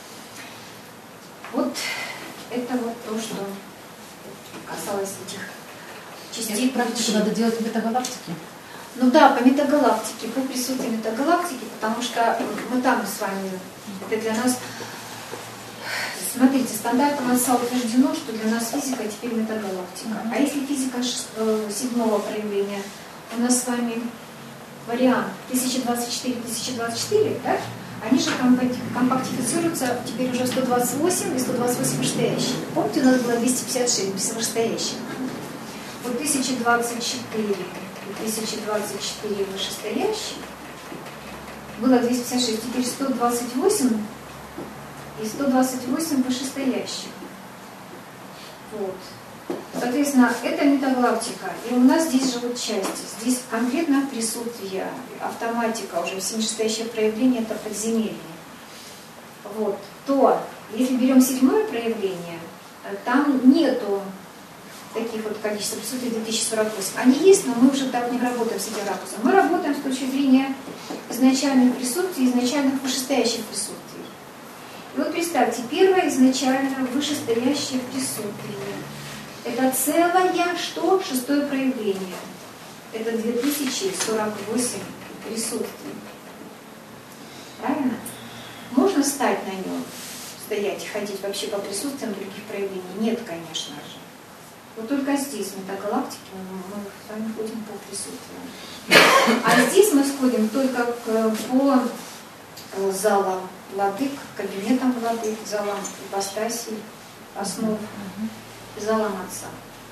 Вот это вот то, что касалось этих частей практики. Надо делать метагалактики. Ну да, по метагалактике, по присутствию метагалактики, потому что мы там с вами, это для нас, смотрите, стандартом отца утверждено, что для нас физика теперь метагалактика. А если физика седьмого проявления, у нас с вами вариант тысяча двадцать четыре тысяча двадцать четыре, да? Они же компактифицируются теперь уже сто двадцать восемь и сто двадцать восемь вышестоящих. Помните, у нас было двести пятьдесят шесть без вышестоящих. Вот тысяча двадцать четыре и тысяча двадцать четыре вышестоящих было двести пятьдесят шесть, теперь сто двадцать восемь и сто двадцать восемь вышестоящих. Вот. Соответственно, это метагалактика. И у нас здесь живут части. Здесь конкретно присутствие, автоматика, уже все нижестоящее проявление, это подземелье. Вот. То, если берем седьмое проявление, там нету таких вот количеств присутствий две тысячи сорок восемь. Они есть, но мы уже так не работаем с этим ракурсом. Мы работаем с точки зрения изначальных присутствий, изначальных вышестоящих присутствий. И вот представьте, первое изначально вышестоящее присутствие. Это целое что? Шестое проявление. Это две тысячи сорок восемь присутствий. Правильно? Можно встать на нем, стоять и ходить вообще по присутствиям других проявлений? Нет, конечно же. Вот только здесь, в метагалактике, мы с вами ходим по присутствиям. А здесь мы сходим только по залам владык, кабинетам владык, залам ипостасей, основ, залам отца.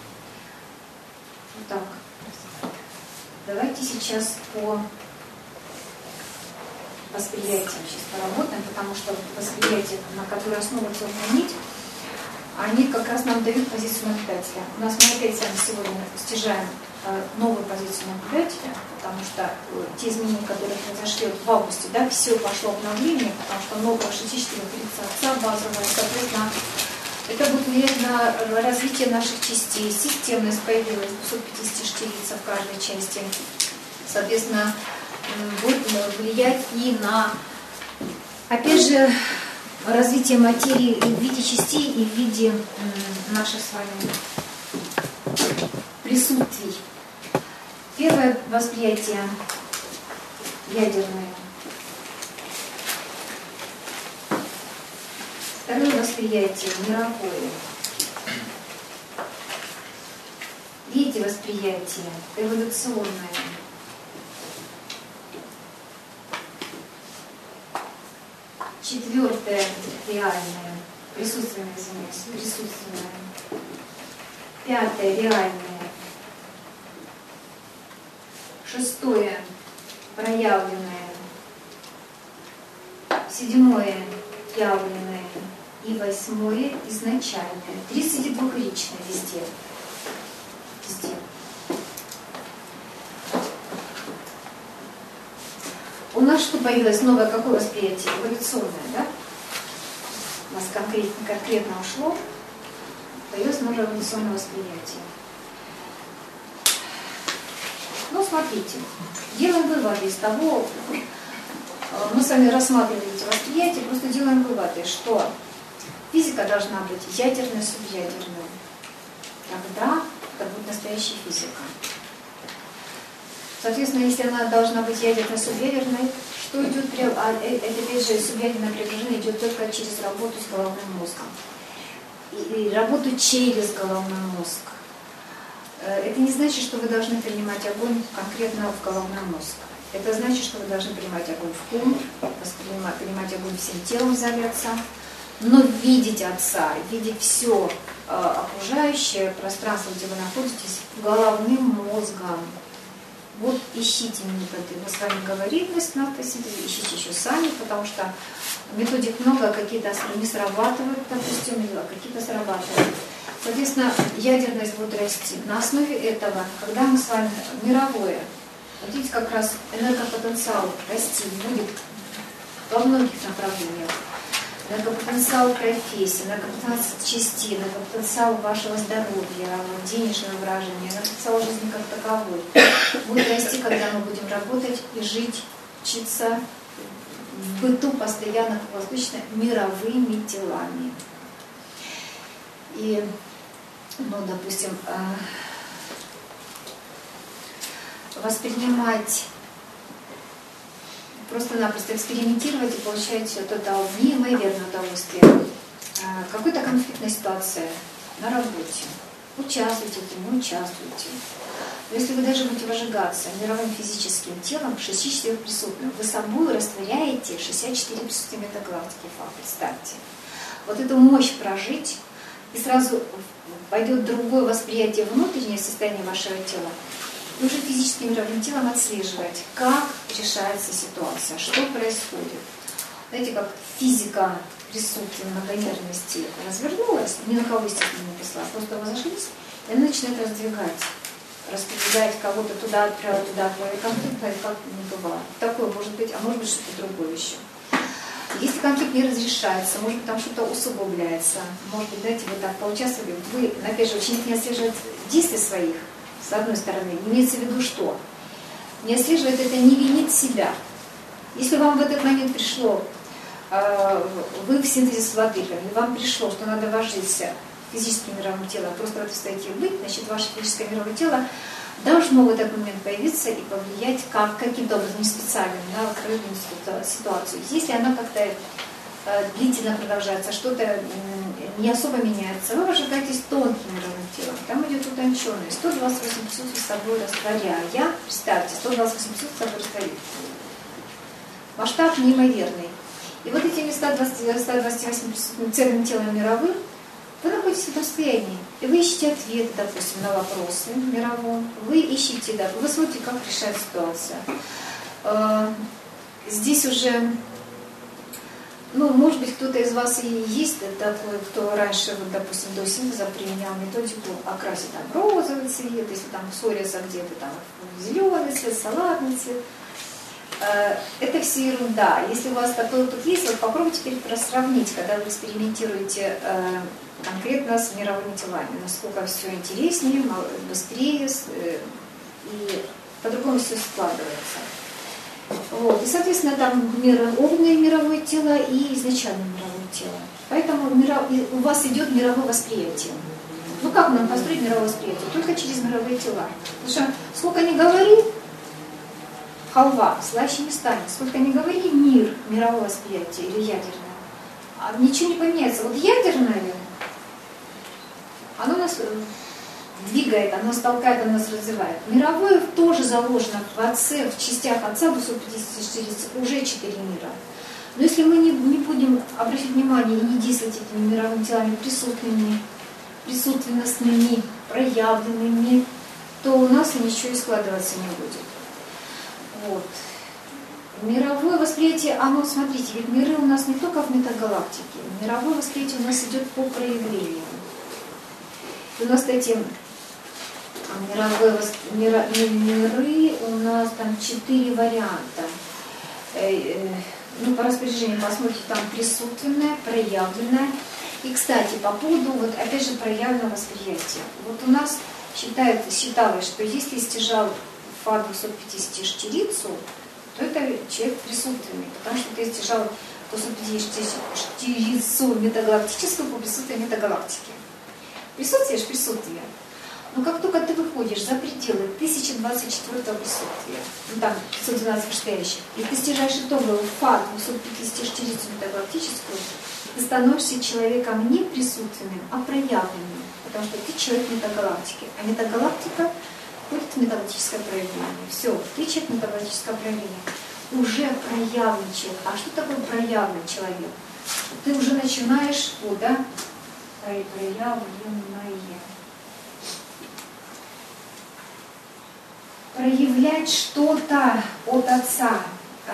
Вот так. Давайте сейчас по восприятиям сейчас поработаем, потому что восприятие, на которое основывается нить, они как раз нам дают позицию наблюдателя. У нас мы опять с вами сегодня стяжаем новую позицию наблюдателя, потому что те изменения, которые произошли вот в августе, да, все пошло обновление, потому что много шестидесяти тридцать отца базовая, соответственно, это будет влиять на развитие наших частей. Системность появилась двести пятьдесят штирица в каждой части. Соответственно, будет влиять и на, опять же, развитие материи и в виде частей, и в виде наших с вами присутствий. Первое восприятие ядерное. Второе восприятие мировое. Третье восприятие эволюционное. Четвертое реальное, присутственное, извиняюсь, присутственное. Пятое реальное. Шестое проявленное. Седьмое явленное. И восьмое изначальное. тридцать двухличное везде. Везде. У нас что появилось новое, какое восприятие? Эволюционное, да? У нас конкретно, конкретно ушло, появилось новое эволюционное восприятие. Ну, смотрите, делаем выводы из того, мы с вами рассматривали эти восприятия, просто делаем выводы, что физика должна быть ядерной, субъядерной. Тогда это будет настоящая физика. Соответственно, если она должна быть ядерной, субъядерной, что идет, а это опять же субъядерное преображение идет только через работу с головным мозгом. И, и работу через головной мозг. Это не значит, что вы должны принимать огонь конкретно в головной мозг. Это значит, что вы должны принимать огонь в ком, воспринимать, принимать огонь всем телом в зале отца, но видеть отца, видеть все э, окружающее пространство, где вы находитесь, головным мозгом. Вот ищите методы. Мы с вами говорили с нафтосинтезом, ищите еще сами, потому что методик много, какие-то не срабатывают, допустим, какие-то срабатывают. Соответственно, ядерность будет расти. На основе этого, когда мы с вами мировое, вот видите, как раз энергопотенциал расти будет во многих направлениях. Энергопотенциал профессии, энергопотенциал частей, энергопотенциал вашего здоровья, денежного выражения, энергопотенциал жизни как таковой будет расти, когда мы будем работать и жить, учиться в быту постоянно, круглосуточно мировыми делами. И, ну, допустим, воспринимать, просто-напросто экспериментировать и получать от этого неимоверное удовольствие. Какой-то конфликтная ситуация на работе. Участвуйте, не участвуйте. Но если вы даже будете выжигаться мировым физическим телом, шестьдесят четыре присутствия, вы собой растворяете шестьдесят четыре присутствия метагалактики. Представьте. Вот эту мощь прожить, и сразу пойдет другое восприятие, внутреннее состояние вашего тела, и уже физическим мировым телом отслеживать, как решается ситуация, что происходит. Знаете, как физика присутствия многомерности развернулась, ни на кого, естественно, не пришла, просто разошлись, и она начинает раздвигать, распределять кого-то туда, отправить туда, отправить конфликт, как не бывает. Такое может быть, а может быть что-то другое еще. Если конфликт не разрешается, может быть, там что-то усугубляется, может быть, знаете, вы так поучаствовали, вы, опять же, ученик не отслеживает действия своих, с одной стороны, имеется в виду что? Не отслеживает это, не винит себя. Если вам в этот момент пришло, вы в синтезе с владыками, и вам пришло, что надо вложиться физическим мировым телом, просто противостоите быть, значит, ваше физическое мировое тело должно в этот момент появиться и повлиять как, каким-то образом, не специально, на открытую ситуацию. Если она как-то э, длительно продолжается, что-то э, не особо меняется, вы выжигаетесь тонким мировым телом, там идет утонченность, сто двадцать восемь присутствий с собой растворяя, представьте, сто двадцать восемь присутствий с собой растворяя. Масштаб неимоверный. И вот этими ста двадцати восьми присутствиями целым телом мировым вы находитесь в этом состоянии, и вы ищете ответы, допустим, на вопросы мировом, вы ищете, да, вы смотрите, как решать ситуацию. Здесь уже, ну, может быть, кто-то из вас и есть такой, кто раньше, вот, допустим, до синтеза применял методику окрасить там розовый цвет, если там ссорятся где-то там зеленый цвет, салатный цвет. Это все ерунда. Если у вас такой опыт есть, вот попробуйте теперь сравнить, когда вы экспериментируете э, конкретно с мировыми телами, насколько все интереснее, быстрее э, и по-другому все складывается. Вот. И, соответственно, там огненное мировое тело и изначальное мировое тело. Поэтому миров... у вас идет мировое восприятие. Ну как нам построить мировое восприятие? Только через мировые тела. Потому что сколько ни говори, халва, слаще не станет. Сколько ни говори, мир, мировое восприятие или ядерное, а ничего не поменяется. Вот ядерное, оно нас двигает, оно нас толкает, оно нас развивает. Мировое тоже заложено в отце, в частях отца двести пятьдесят четыре, уже четыре мира. Но если мы не, не будем обращать внимание и не действовать этими мировыми телами присутственными, присутственностными, проявленными, то у нас ничего и складываться не будет. Вот. Мировое восприятие, оно, смотрите, ведь миры у нас не только в метагалактике. Мировое восприятие у нас идет по проявлению. И у нас эти мировые восп... мира... миры, у нас там четыре варианта. Ну, по распоряжению посмотрите, там присутственное, проявленное. И, кстати, по поводу, вот опять же, проявленного восприятия. Вот у нас считает, считалось, что если стяжал фа двести пятьдесят штирицу, то это человек присутственный, потому что ты стяжал двести пятьдесят штирицу метагалактическую по присутствию метагалактики. Присутствие же присутствие. Но как только ты выходишь за пределы тысяча двадцать четвёртого присутствия, ну там пятьсот двенадцать вышестоящих, и ты стяжаешь итоговую фа двести пятьдесят штирицу метагалактическую, ты становишься человеком не присутственным, а проявленным, потому что ты человек метагалактики, а метагалактика будет метагалактическое проявление. Все, ты человек метагалактическое проявление. Уже проявленный человек. А что такое проявленный человек? Ты уже начинаешь, вот, да, проявленное. Проявлять что-то от Отца.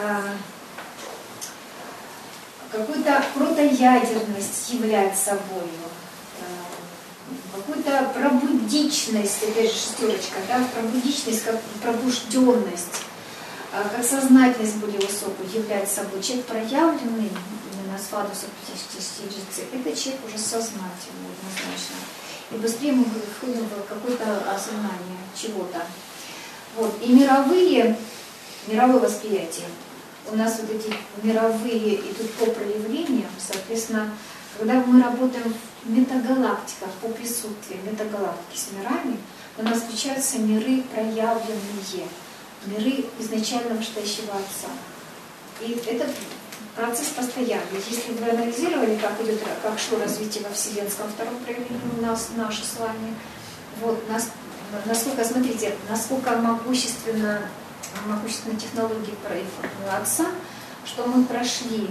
Какую-то протоядерность являть собой. Какую-то пробудичность, опять же шестерочка, да, пробудичность, как пробужденность, как сознательность более высокую являет собой. Человек проявленный, именно с фадусом пятидесяти, это человек уже сознательный однозначно. И быстрее мы входим в какое-то осознание чего-то. Вот. И мировые, мировое восприятие. У нас вот эти мировые идут по проявлениям, соответственно, когда мы работаем в метагалактиках по присутствию метагалактики с мирами, у нас включаются миры проявленные. миры изначально вышестоящего Отца. И этот процесс постоянный. Если вы анализировали, как идет, как шло развитие во Вселенском втором проявлении у нас, наше с вами, вот, нас, насколько, смотрите, насколько могущественно, могущественна технология Отца, что мы прошли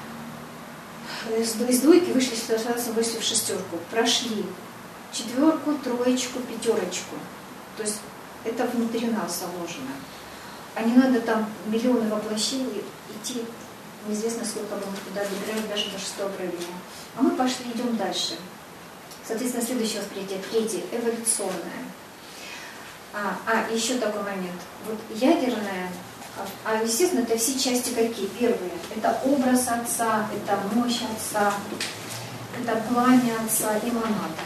из двойки, вышли, вышли в шестерку, прошли четверку, троечку, пятерочку. То есть это внутри нас заложено. А не надо там миллионы воплощений идти, неизвестно сколько мы туда добираем, даже до шестого проявления. А мы пошли, идем дальше. Соответственно, следующее восприятие, третье, эволюционное. А, а, еще такой момент. Вот ядерное, а, естественно, это все части какие? Первые. Это образ Отца, это мощь Отца, это пламя Отца и монада.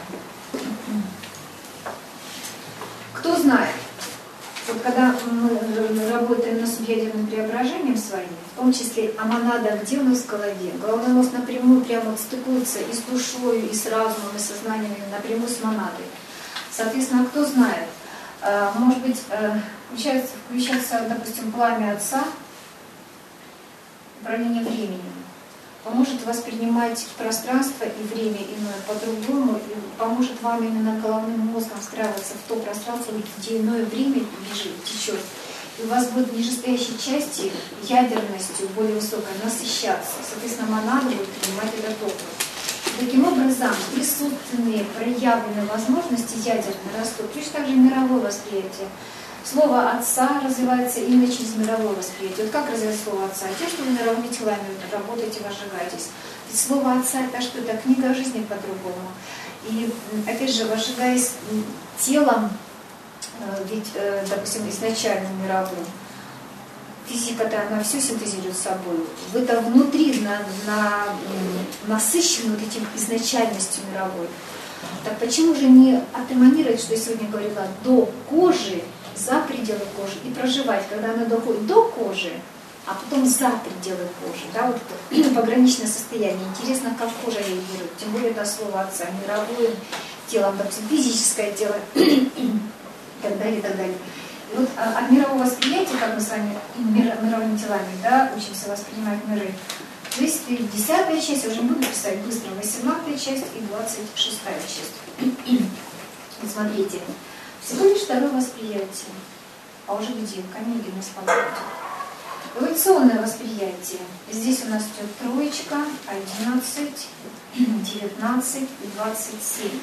Кто знает? Вот когда мы работаем над субъядерным преображением своим, в том числе а монада где у нас в голове? Головной мозг напрямую прямо вот стыкуется и с душой, и с разумом, и с сознанием, и напрямую с монадой. Соответственно, кто знает, может быть, включается, включается, допустим, пламя Отца, управление временем, поможет воспринимать пространство и время иное по-другому, и поможет вам именно головным мозгом встраиваться в то пространство, где иное время бежит, течет. И у вас будет нижестоящей части ядерностью более высокой насыщаться. Соответственно, монада будет принимать этот опыт. Таким образом, присутственные, проявленные возможности ядерные растут. Точно так же мировое восприятие. Слово Отца развивается именно через мировое восприятие. Вот как развивать слово Отца? Тем, что вы мировыми телами работаете, возжигаетесь. Ведь слово Отца — это что? Это книга жизни по-другому. И, опять же, возжигаясь телом, ведь, допустим, изначально мировым, физика-то, она все синтезирует собой. Вы-то внутри на, на, насыщены вот этим изначальностью мировой. Так почему же не отэманировать, что я сегодня говорила, до кожи, за пределы кожи, и проживать, когда она доходит до кожи, а потом за пределы кожи. Да, вот это пограничное состояние. Интересно, как кожа реагирует. Тем более это слово Отца, мировое тело, допустим, физическое тело, и так далее, и так далее. И вот от мирового восприятия, как мы с вами мир, мировыми телами, да, учимся воспринимать миры, то есть десятая часть, я уже не буду писать быстро, восемнадцатая часть и двадцать шестая часть. Вот смотрите, всего лишь второе восприятие. А уже где? Книги у нас подходят. Эволюционное восприятие. Здесь у нас идет троечка, одиннадцать, девятнадцать и двадцать семь.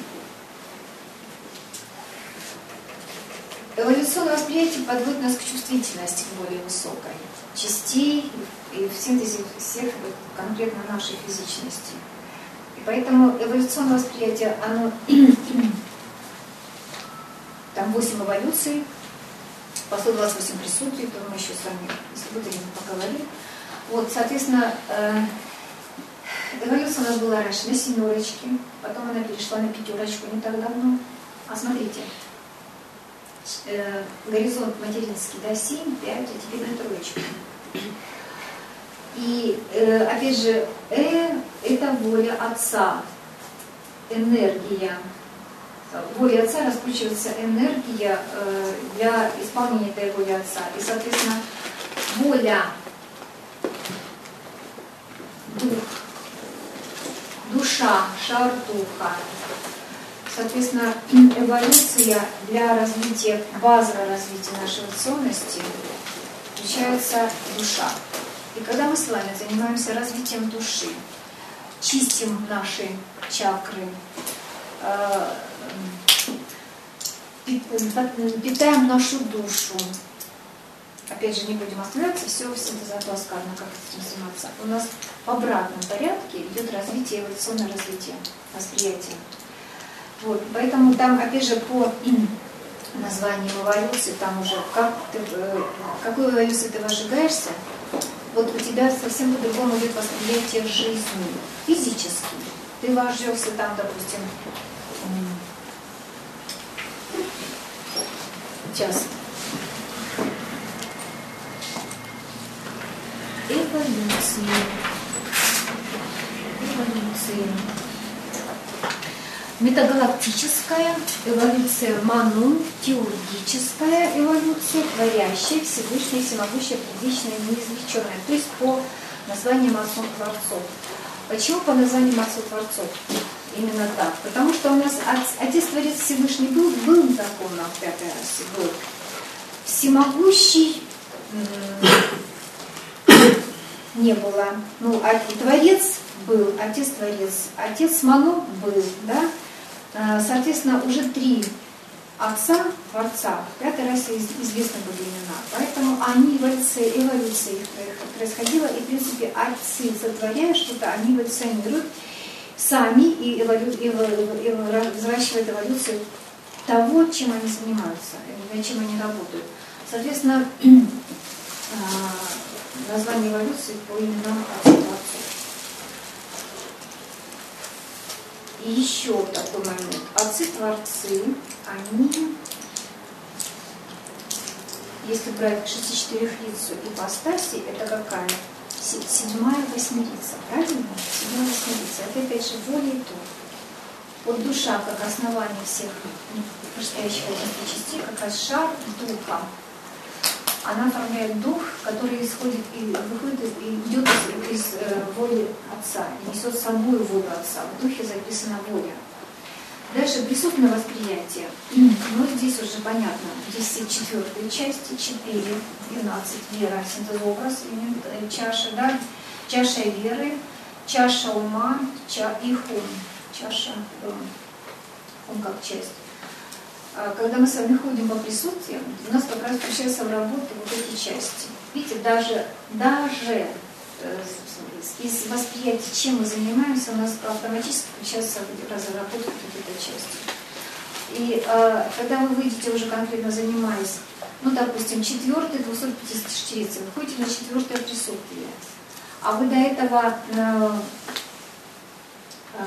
Эволюционное восприятие подводит нас к чувствительности более высокой, частей и в синтезе всех конкретно нашей физичности. И поэтому эволюционное восприятие, оно там восемь эволюций, по сто двадцать восемь присутствий, то мы еще с вами исследовали, поговорим. Вот, соответственно, эволюция у нас была раньше на семерочке, потом она перешла на пятерочку не так давно. А смотрите, э, горизонт материнский, да, семь, пять, а теперь на троечку. И, э, опять же, э – это воля Отца, энергия. Воля Отца раскручивается энергия э, для исполнения этой воли Отца. И, соответственно, воля, дух, душа, шар духа. Соответственно, эволюция для развития, базового развития нашей эволюционности включается душа. И когда мы с вами занимаемся развитием души, чистим наши чакры, питаем нашу душу. Опять же, не будем останавливаться, все в синтезату сказано, как этим заниматься. У нас в обратном порядке идет развитие, эволюционное развитие восприятия. Вот, поэтому там, опять же, по названию эволюции, там уже, как ты, какой эволюции ты возжигаешься, вот у тебя совсем по-другому идет восприятие жизни, физически. Ты возжегся там, допустим, сейчас. Эволюция. Эволюция. метагалактическая эволюция Ману, теургическая эволюция, творящая, Всевышняя, всемогущая, предвечная, неизвлеченная. То есть по названиям отцов Творцов. Почему по названиям отцов Творцов? Именно так. Потому что у нас Отец Творец Всевышний был, был законом в пятой расе, был всемогущий, не было. Ну, а Творец был, Отец Творец, Отец Ману был, да? Соответственно, уже три отца Творца в пятой расе известны были имена. Поэтому они, эволюция, эволюция их происходила, и, в принципе, отцы, сотворяя что-то, они эволюционируют сами и, эволю, и, и, и взращивают эволюцию того, чем они занимаются, над чем они работают. Соответственно, название эволюции по именам отцов Творцов. И еще такой момент. Отцы-творцы, они, если брать шестичетырехлицую ипостаси, это какая? Седьмая восьмерица, правильно? Седьмая восьмерица. Это опять же воля и то. Вот душа, как основание всех предстоящих частей, как раз шар духа. Она оформляет дух, который исходит и выходит и идет из, из э, воли Отца, и несет самую волю Отца. В духе записана воля. Дальше присутственное восприятие. Ну, здесь уже понятно. Здесь все четвертые части, четыре, двенадцать, вера, синтезобраз, чаша, да? Чаша веры, чаша ума ча, и хум. Чаша ум. Ум как часть. Когда мы с вами ходим по присутствиям, у нас как раз включаются в работу вот эти части. Видите, даже, даже э, из восприятия, чем мы занимаемся, у нас автоматически включается разработка вот этой части. И э, когда вы выйдете уже конкретно занимаясь, ну, допустим, четвертый, двухсот пятидесятичетырёртый, вы ходите на четвертое присутствие, а вы до этого э, э,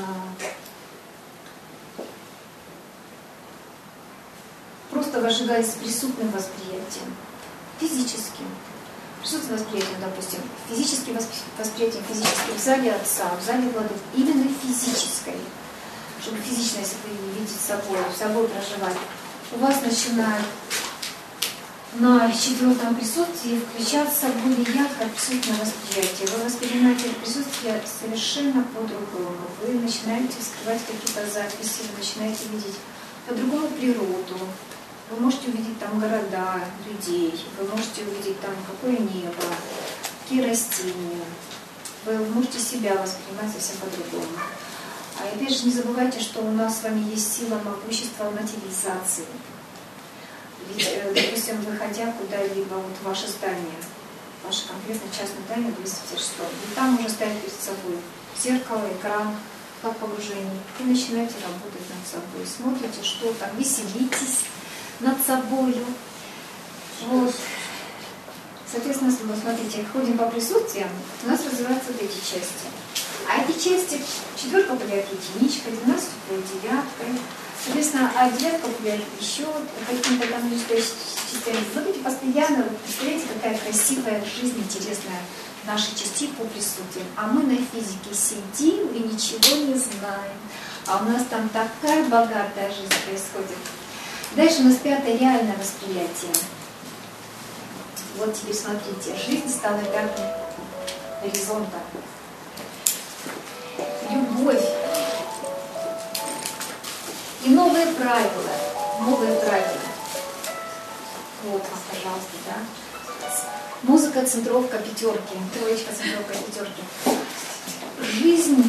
просто возжигались присутственным восприятием, физическим. Присутственным восприятием, допустим, физическим восприятием, физическим в зале Отца, в зале Владык, именно физической, чтобы физично, если вы видите собой, собой проживать, у вас начинает на четвертом присутствии включаться более яркое присутственное восприятие. Вы воспринимаете присутствие совершенно по-другому. Вы начинаете вскрывать какие-то записи, вы начинаете видеть по-другому природу. Вы можете увидеть там города, людей, вы можете увидеть там какое небо, какие растения. Вы можете себя воспринимать совсем по-другому. А опять же, не забывайте, что у нас с вами есть сила могущества материализации. Ведь, допустим, выходя куда-либо, вот в ваше здание, ваше конкретно частное здание двести пятьдесят шесть, вы там уже ставите перед собой зеркало, экран, как погружение, и начинаете работать над собой. Смотрите, что там, веселитесь над собою. Вот. Соответственно, смотрите, ходим по присутствиям, у нас развиваются вот эти части. А эти части, четверка управляет единичкой, двенадцать управляет девяткой. Соответственно, а девятка управляет еще какими-то там частями. Вот эти постоянно, вот, представляете, какая красивая жизнь, интересная нашей части по присутствиям. А мы на физике сидим и ничего не знаем. А у нас там такая богатая жизнь происходит. Дальше у нас пятое реальное восприятие. Вот теперь смотрите, жизнь стала пятым горизонтом. Любовь. И новые правила. Новые правила. Вот, пожалуйста, да. Музыка, центровка, пятерки. Троечка, центровка, пятерки. Жизнь.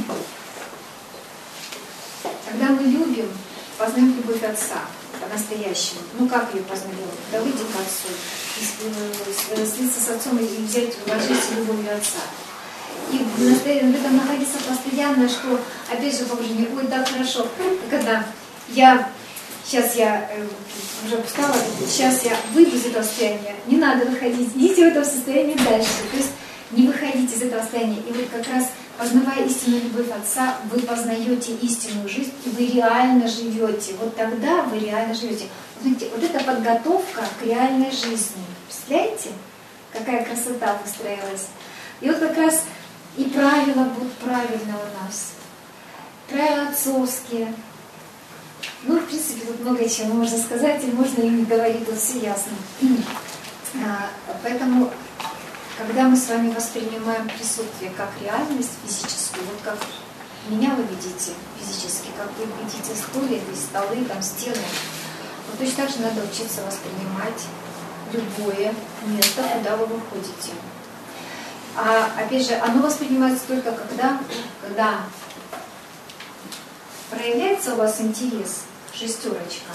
Когда мы любим, познаем любовь Отца. По-настоящему. Ну как ее познаем? Да выйти к Отцу, слиться с Отцом и взять, вложить любовью Отца. И в этом находиться постоянно, что, опять же, погружение, ой, так хорошо. И когда я, сейчас я э, уже устала, сейчас я выйду из этого состояния, не надо выходить, идите в этом состоянии дальше. То есть не выходите из этого состояния. И вот как раз, познавая истинную любовь Отца, вы познаете истинную жизнь, и вы реально живете. Вот тогда вы реально живете. Вот, видите, вот эта подготовка к реальной жизни. Представляете, какая красота выстроилась? И вот как раз и правила будут правильно у нас. Правила отцовские. Ну, в принципе, тут много чего можно сказать, и можно и не говорить, тут все ясно. Поэтому, когда мы с вами воспринимаем присутствие как реальность физическую, вот как меня вы видите физически, как вы видите стулья, столы, там, стены, вот точно так же надо учиться воспринимать любое место, куда вы выходите. А опять же, оно воспринимается только когда, когда проявляется у вас интерес, шестерочка,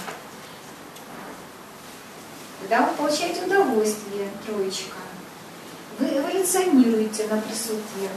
когда вы получаете удовольствие, троечка, вы эволюционируете на присутствиях.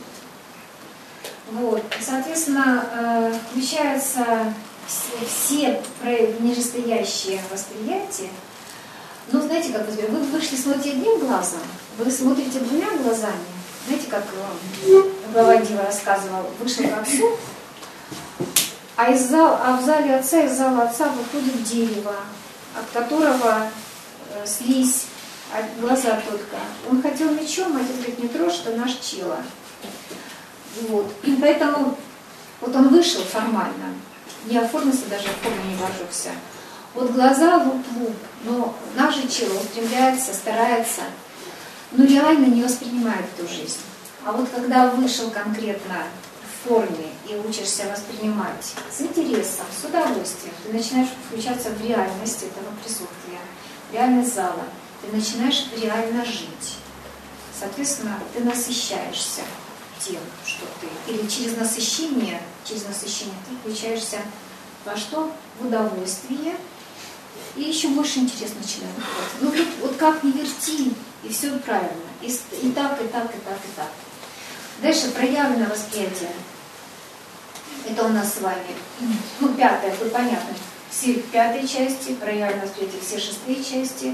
Вот. Соответственно, включаются все нижестоящие восприятия. Ну, знаете, как вы вышли, смотрите одним глазом, вы смотрите двумя глазами. Знаете, как глава Дива рассказывал, вышел к отцу, а, из зала, а в зале отца, из зала отца выходит дерево, от которого э, слизь, от глаза только. Он хотел мечом, а отец говорит, не трожь, что наш чело. Вот. И поэтому вот он вышел формально, не оформился, даже в форму не вложился. Вот глаза луп-луп, но наше чело устремляется, старается, но реально не воспринимает эту жизнь. А вот когда вышел конкретно в форме и учишься воспринимать с интересом, с удовольствием, ты начинаешь включаться в реальность этого присутствия, в реальность зала, ты начинаешь реально жить. Соответственно, ты насыщаешься тем, что ты, или через насыщение, через насыщение ты включаешься во что? В удовольствие, и еще больше интерес начинает. Ну вот, вот как ни верти, и все правильно. И, и так, и так, и так, и так. Дальше проявленное восприятие. Это у нас с вами, ну, пятое, тут понятно. Все пятой части, проявленное восприятие, все шестые части.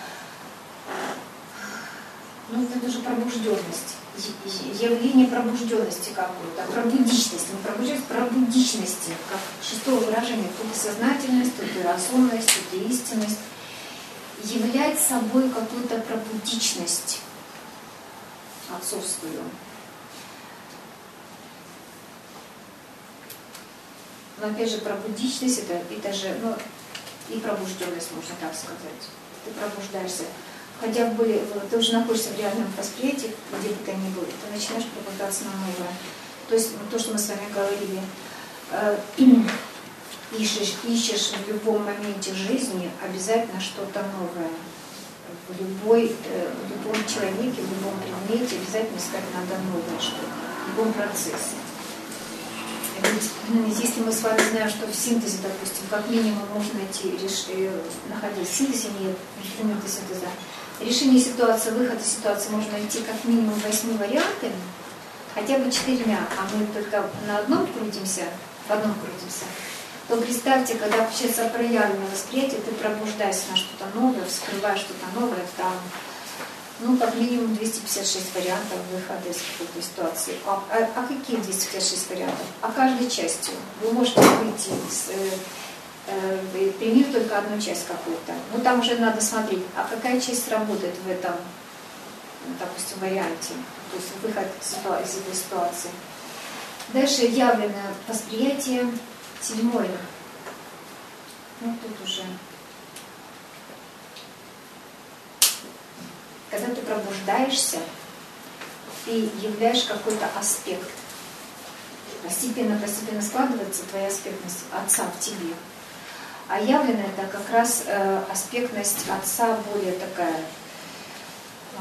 Ну, это уже пробужденность. Явление пробужденности какой-то, пробудичности, не пробужденность, пробудичности, как шестое выражение, тут и сознательность, тут и разумность, тут и истинность, являть собой какую-то пробудичность отцовскую. Но опять же, пробудичность, это, это же, ну, и пробужденность, можно так сказать. Ты пробуждаешься. Хотя в более, ты уже находишься в реальном восприятии, где бы то ни было, ты начинаешь пробуждаться на новое. То есть то, что мы с вами говорили, э, ищешь, ищешь в любом моменте жизни обязательно что-то новое. В, любой, э, в любом человеке, в любом предмете обязательно искать надо новое что-то, в любом процессе. Ведь, если мы с вами знаем, что в синтезе, допустим, как минимум можно найти, реш... находить в синтезе, нет инструмента синтеза, решение ситуации, выход из ситуации можно найти как минимум восьми вариантами, хотя бы четырьмя, а мы только на одном крутимся, в одном крутимся, то представьте, когда включается проявленное восприятие, ты пробуждаешься на что-то новое, вскрываешь что-то новое, там, ну, как минимум двести пятьдесят шесть вариантов выхода из какой-то ситуации. А, а, а какие двести пятьдесят шесть вариантов? А каждой частью. Вы можете выйти из... Э, пример только одну часть какую-то. Ну, там уже надо смотреть, а какая часть работает в этом, допустим, варианте, то есть выход из этой ситуации. Дальше явленное восприятие, седьмое. Ну, тут уже... Когда ты пробуждаешься, ты являешь какой-то аспект. Постепенно-постепенно складывается твоя аспектность Отца в тебе. А явленная это как раз э, аспектность Отца более такая э,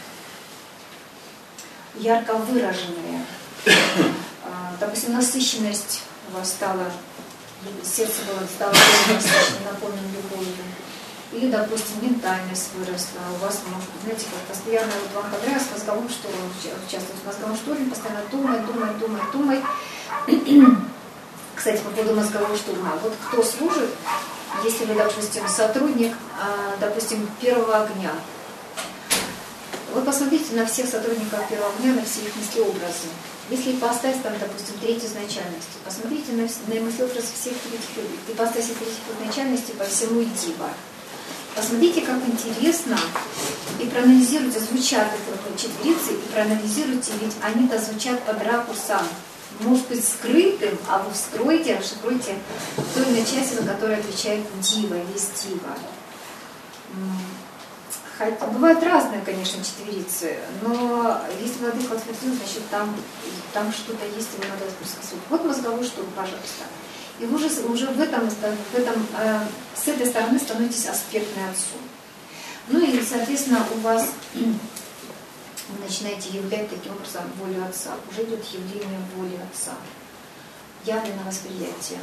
ярко выраженная. Э, допустим, насыщенность у вас стала, сердце было стало насыщенным, наполненным любовью. Или, допустим, ментальность выросла, у вас, может, знаете, как постоянно вот вам понравилось мозговым штурмом, участвовать в мозговом штурме, постоянно думать, думать, думать, думать. Кстати, по поводу мозгового штурма, вот кто служит, если вы, допустим, сотрудник, допустим, первого огня, вот посмотрите на всех сотрудников первого огня, на все их мыслеобразы. Если ипостась, там, допустим, третьей изначальности, посмотрите на, на мыслеобразы всех третьих ипостаси третьей изначальности по всему Идиба. Посмотрите, как интересно, и проанализируйте, звучат эти четверицы, и проанализируйте, ведь они-то звучат под ракурсом может быть скрытым, а вы вскройте, расшифруйте ту именно часть, за которую отвечает дива, есть дива. Хотя, бывают разные, конечно, четверицы, но если владыка подтвердил, значит там, там что-то есть, его надо рассказать. Вот мозговой штурм, пожалуйста. И вы уже, уже в этом, в этом э, с этой стороны становитесь аспектной отцу. Ну и, соответственно, у вас вы начинаете являть таким образом волю отца. Уже идет явление воли отца. Явлено восприятие.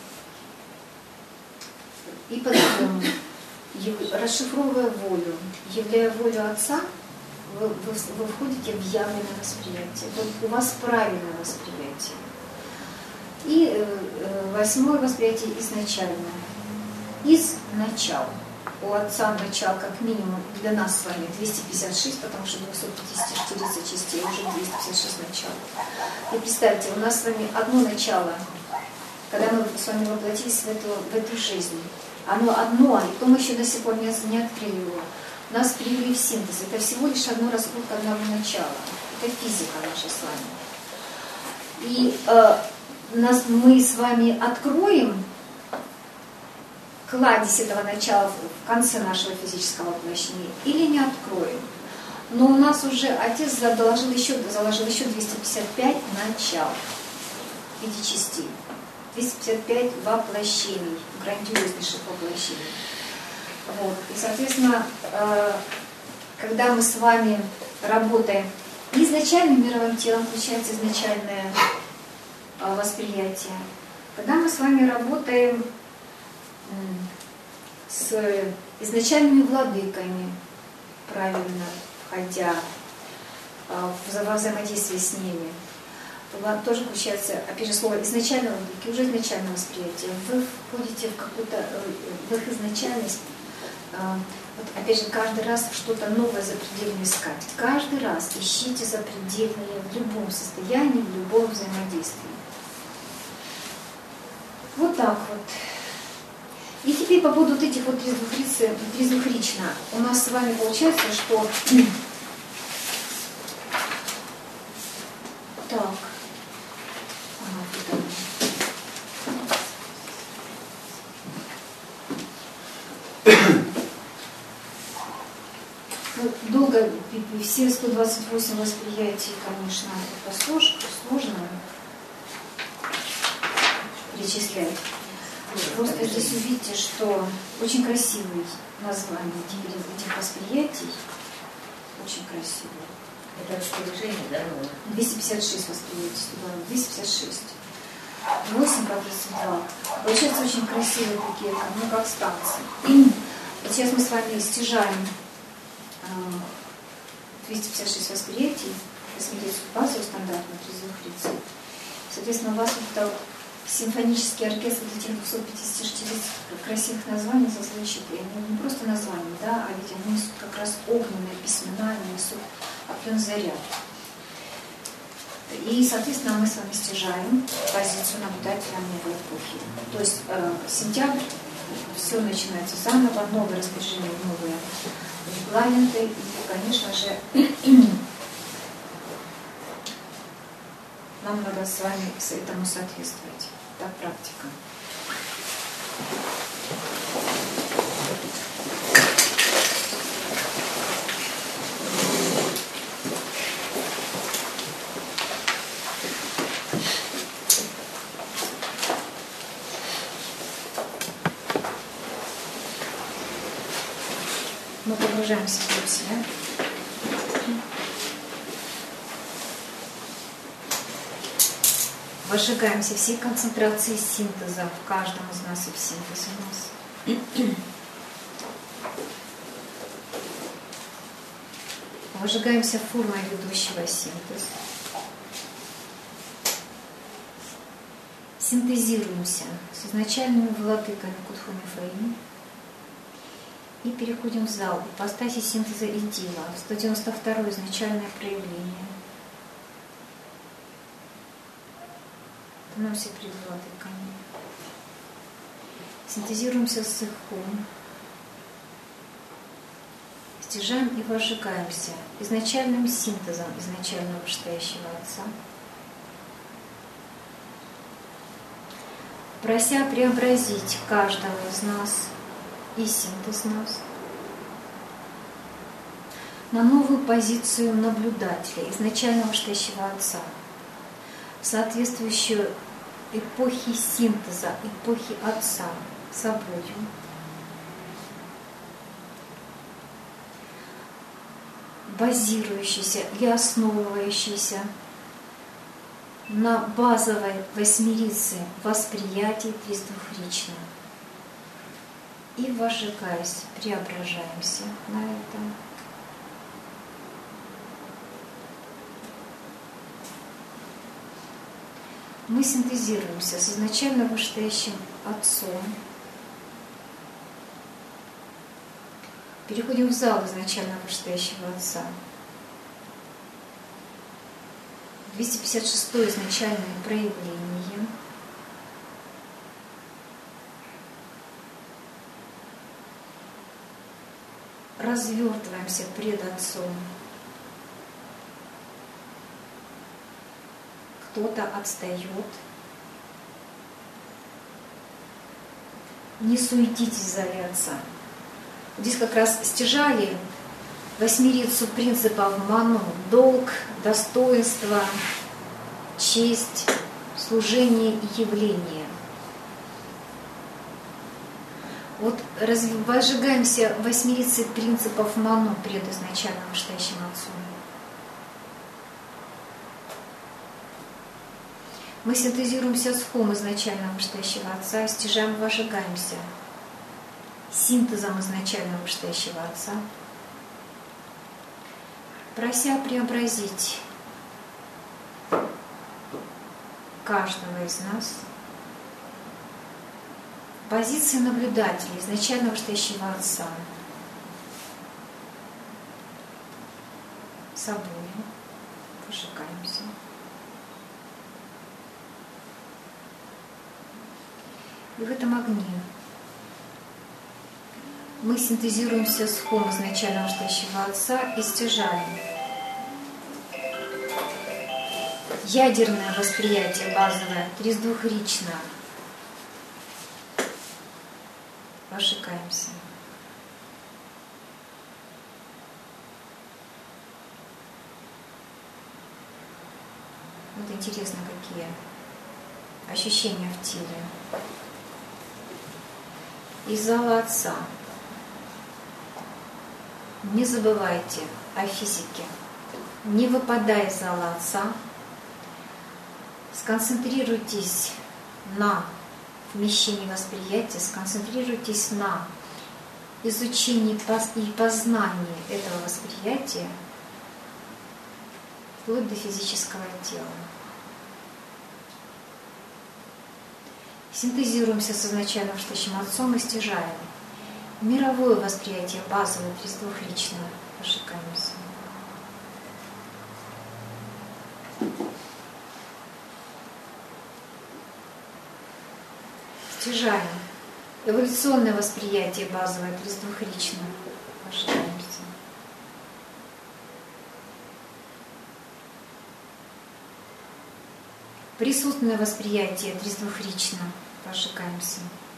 И по-другому. Расшифровывая волю, являя волю отца, вы, вы, вы входите в явленное восприятие. Вот у вас правильное восприятие. И э, восьмое восприятие изначальное. Из начала. У отца начало как минимум для нас с вами двести пятьдесят шесть, потому что двести пятьдесят четыре частей, уже двести пятьдесят шесть начал. И представьте, у нас с вами одно начало, когда мы с вами воплотились в эту, в эту жизнь. Оно одно, и то мы еще до сих пор не, не открыли его. Нас привели в синтез. Это всего лишь одно раскрутка одного начала. Это физика наша с вами. И э, нас, мы с вами откроем кладезь этого начала в конце нашего физического воплощения или не откроем. Но у нас уже Отец заложил еще, заложил еще двести пятьдесят пять начал в виде частей. двести пятьдесят пять воплощений, грандиознейших воплощений. Вот. И, соответственно, когда мы с вами работаем изначальным мировым телом, включается изначальное восприятие. Когда мы с вами работаем с изначальными владыками, правильно входя в взаимодействие с ними, тоже включается, опять же, слово изначального владыки, уже изначальное восприятие. Вы входите в какую-то, в их изначальность. Вот, опять же, каждый раз что-то новое запредельное искать. Каждый раз ищите запредельное в любом состоянии, в любом взаимодействии. Вот так вот. И теперь по поводу вот этих вот трезвухрично. У нас с вами получается, что... Так. Долго, все сто двадцать восемь восприятий, конечно, это сложно, сложно перечислять. Просто здесь увидите, что очень красивые названия этих восприятий, очень красивые. Это распоряжение, да? двести пятьдесят шесть восприятий, двести пятьдесят шесть. восемь по тридцать два. Получается очень красивые такие, ну как станции. Вот сейчас мы с вами стяжаем двести пятьдесят шесть восприятий, косметическую базу стандартную трезвухрицы. Соответственно, у вас вот это симфонический оркестр этих двухсот пятидесяти шести красивых названий зазвучит. И они не просто названия, да, а ведь они несут как раз огненные письмена, они несут определенный заряд. И, соответственно, мы с вами стяжаем позицию наблюдателя новой эпохи. То есть э, сентябрь, все начинается заново, новое распоряжение, новые регламенты. И, конечно же, нам надо с вами этому соответствовать. Это практика. Мы погружаемся в себя. Выжигаемся всей концентрацией синтеза в каждом из нас, и в синтезе у нас. Выжигаемся формой ведущего синтеза. Синтезируемся с изначальными владыками Кудхуми Фаини и переходим в зал ипостаси синтеза и дива, сто девяносто второе изначальное проявление. Становимся перед владыками. Синтезируемся с их ум. Стяжаем и возжигаемся изначальным синтезом изначального вышестоящего Отца. прося преобразить каждого из нас и синтез нас на новую позицию наблюдателя, изначально вышедшего Отца, соответствующую эпохи синтеза, эпохи Отца собою, базирующийся и основывающийся на базовой восьмерице восприятия триствухричного. И, вожигаясь, преображаемся на этом. Мы синтезируемся с изначально вышедшим Отцом. Переходим в зал изначально вышедшего Отца. двести пятьдесят шестое изначальное проявление. Развертываемся пред Отцом. Кто-то отстает. Не суетитесь за Отца. Здесь как раз стяжали восьмерицу принципов Ману: долг, достоинство, честь, служение и явление. Вот возжигаемся восьмерицей принципов Ману пред изначально вышедшим Отцом. Мы синтезируемся с Хом изначально вышедшего Отца, стяжаем, возжигаемся синтезом изначально вышедшего Отца, прося преобразить каждого из нас в позиции наблюдателя изначально вышедшего Отца собой. Возжигаемся. И в этом огне мы синтезируемся с Хом изначально вышедшего Отца и стяжаем ядерное восприятие базовое, триствухрично. Возжигаемся. Вот интересно, какие ощущения в теле. Из зала Отца. Не забывайте о физике. Не выпадая из зала Отца, сконцентрируйтесь на вмещении восприятия, сконцентрируйтесь на изучении и познании этого восприятия вплоть до физического тела. Синтезируемся с изначально вышедшим Отцом и стяжаем мировое восприятие базовое триствухричного. Возжигаемся. Стяжаем эволюционное восприятие базовое триствухричного. Возжигаемся. Присутственное восприятие триствухричного. Возжигаемся.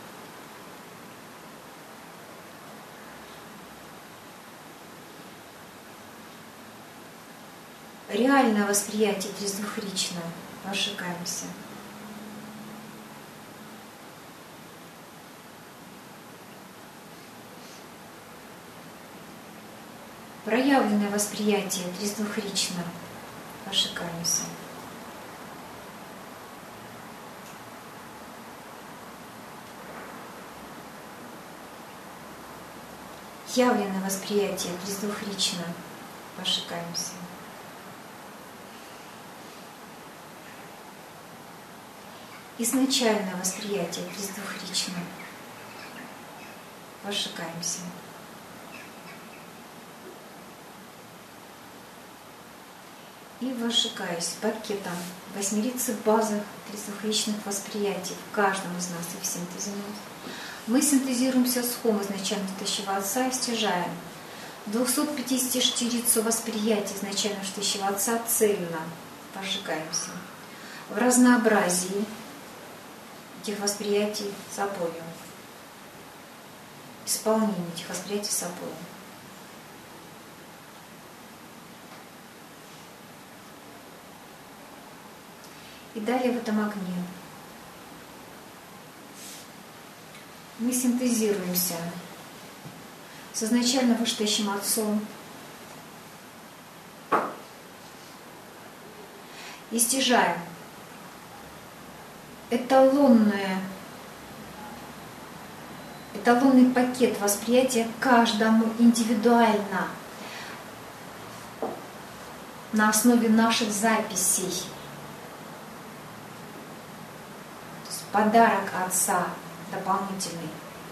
Реальное восприятие триствухричного. Возжигаемся. Проявленное восприятие триствухричного. Возжигаемся. Явленное восприятие триствухричного. Возжигаемся. Изначальное восприятие триствухричного. Возжигаемся. И возжигаясь пакетом восьмерицы базовых триствухричных восприятий в каждом из нас и в синтезе нас, мы синтезируемся с Хом изначально вышедшего Отца и стяжаем двухсот пятидесятичетырицу восприятий изначально вышедшего Отца цельно. Возжигаемся в разнообразии этих восприятий собою, исполнение этих восприятий собою. И далее в этом огне мы синтезируемся с изначально вышедшим Отцом и стяжаем эталонное, эталонный пакет восприятия каждому индивидуально на основе наших записей. То есть подарок Отца дополнительный.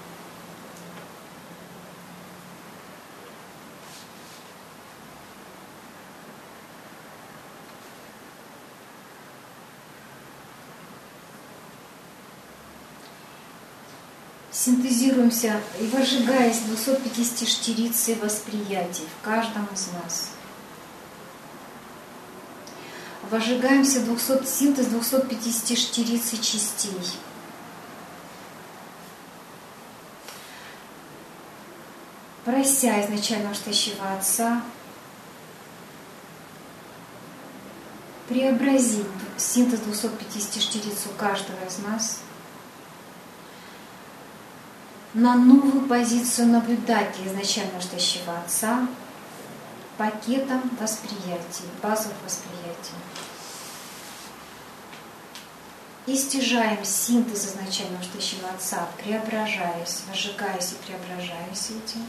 Синтезируемся и выжигаясь двухсот пятидесятишестирицей восприятий в каждом из нас. Выжигаемся двухсот, синтез двухсот пятидесятишестирицей частей. Прося изначально вышедшего Отца преобразить синтез двухсот пятидесятишестирицу каждого из нас на новую позицию наблюдателя изначально вышедшего Отца пакетом восприятий, базовых восприятий. И стяжаем синтез изначально вышедшего Отца, преображаясь, выжигаясь и преображаясь этим.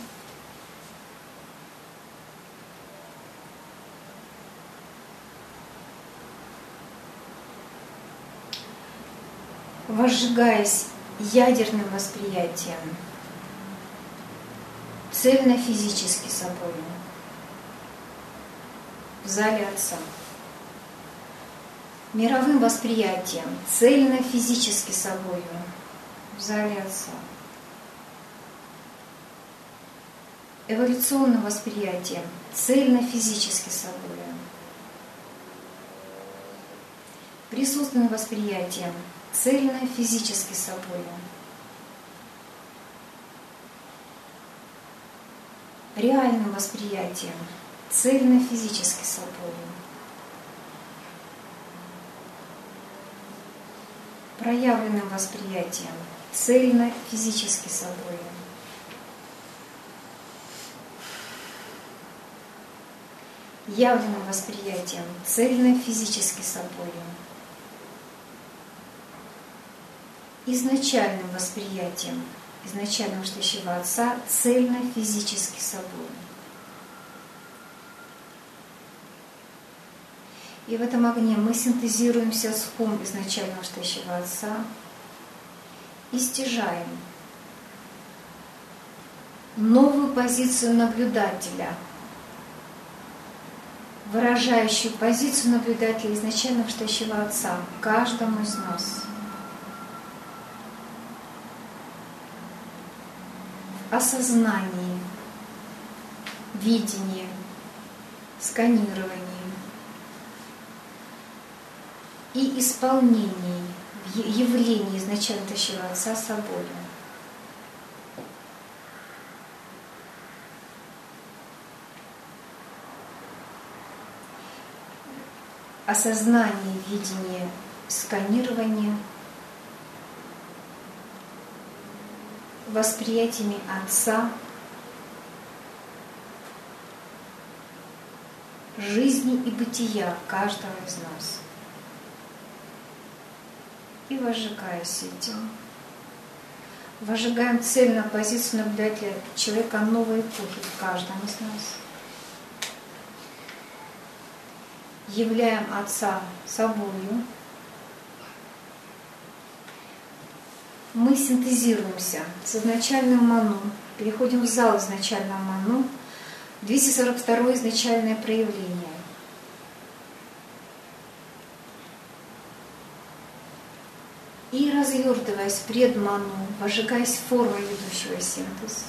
Возжигаясь ядерным восприятием, цельно-физически собой, в зале Отца. Мировым восприятием, цельно-физически собою, в зале Отца. Эволюционным восприятием, цельно-физически собою. Присутственным восприятием, цельно-физически собою. Реальным восприятием, цельно-физически собою. Проявленным восприятием, цельно-физически собою. Явленным восприятием, цельно-физически собою. Изначальным восприятием, изначально вышедшего Отца, цельно-физически собой. И в этом огне мы синтезируемся с хум изначально вышедшего Отца и стяжаем новую позицию наблюдателя, выражающую позицию наблюдателя изначально вышедшего Отца каждому из нас. Осознании, видении, сканировании и исполнении явлений изначально вышедшего Отца собою. Осознание, видение, сканирование восприятиями Отца, жизни и бытия каждого из нас. И возжигаясь этим, возжигаем цельную позицию наблюдателя человека новой эпохи в каждом из нас. Являем Отца собою. Мы синтезируемся с изначальным ману, переходим в зал изначального ману, двести сорок второе изначальное проявление. И развертываясь пред ману, возжигаясь формой ведущего синтез,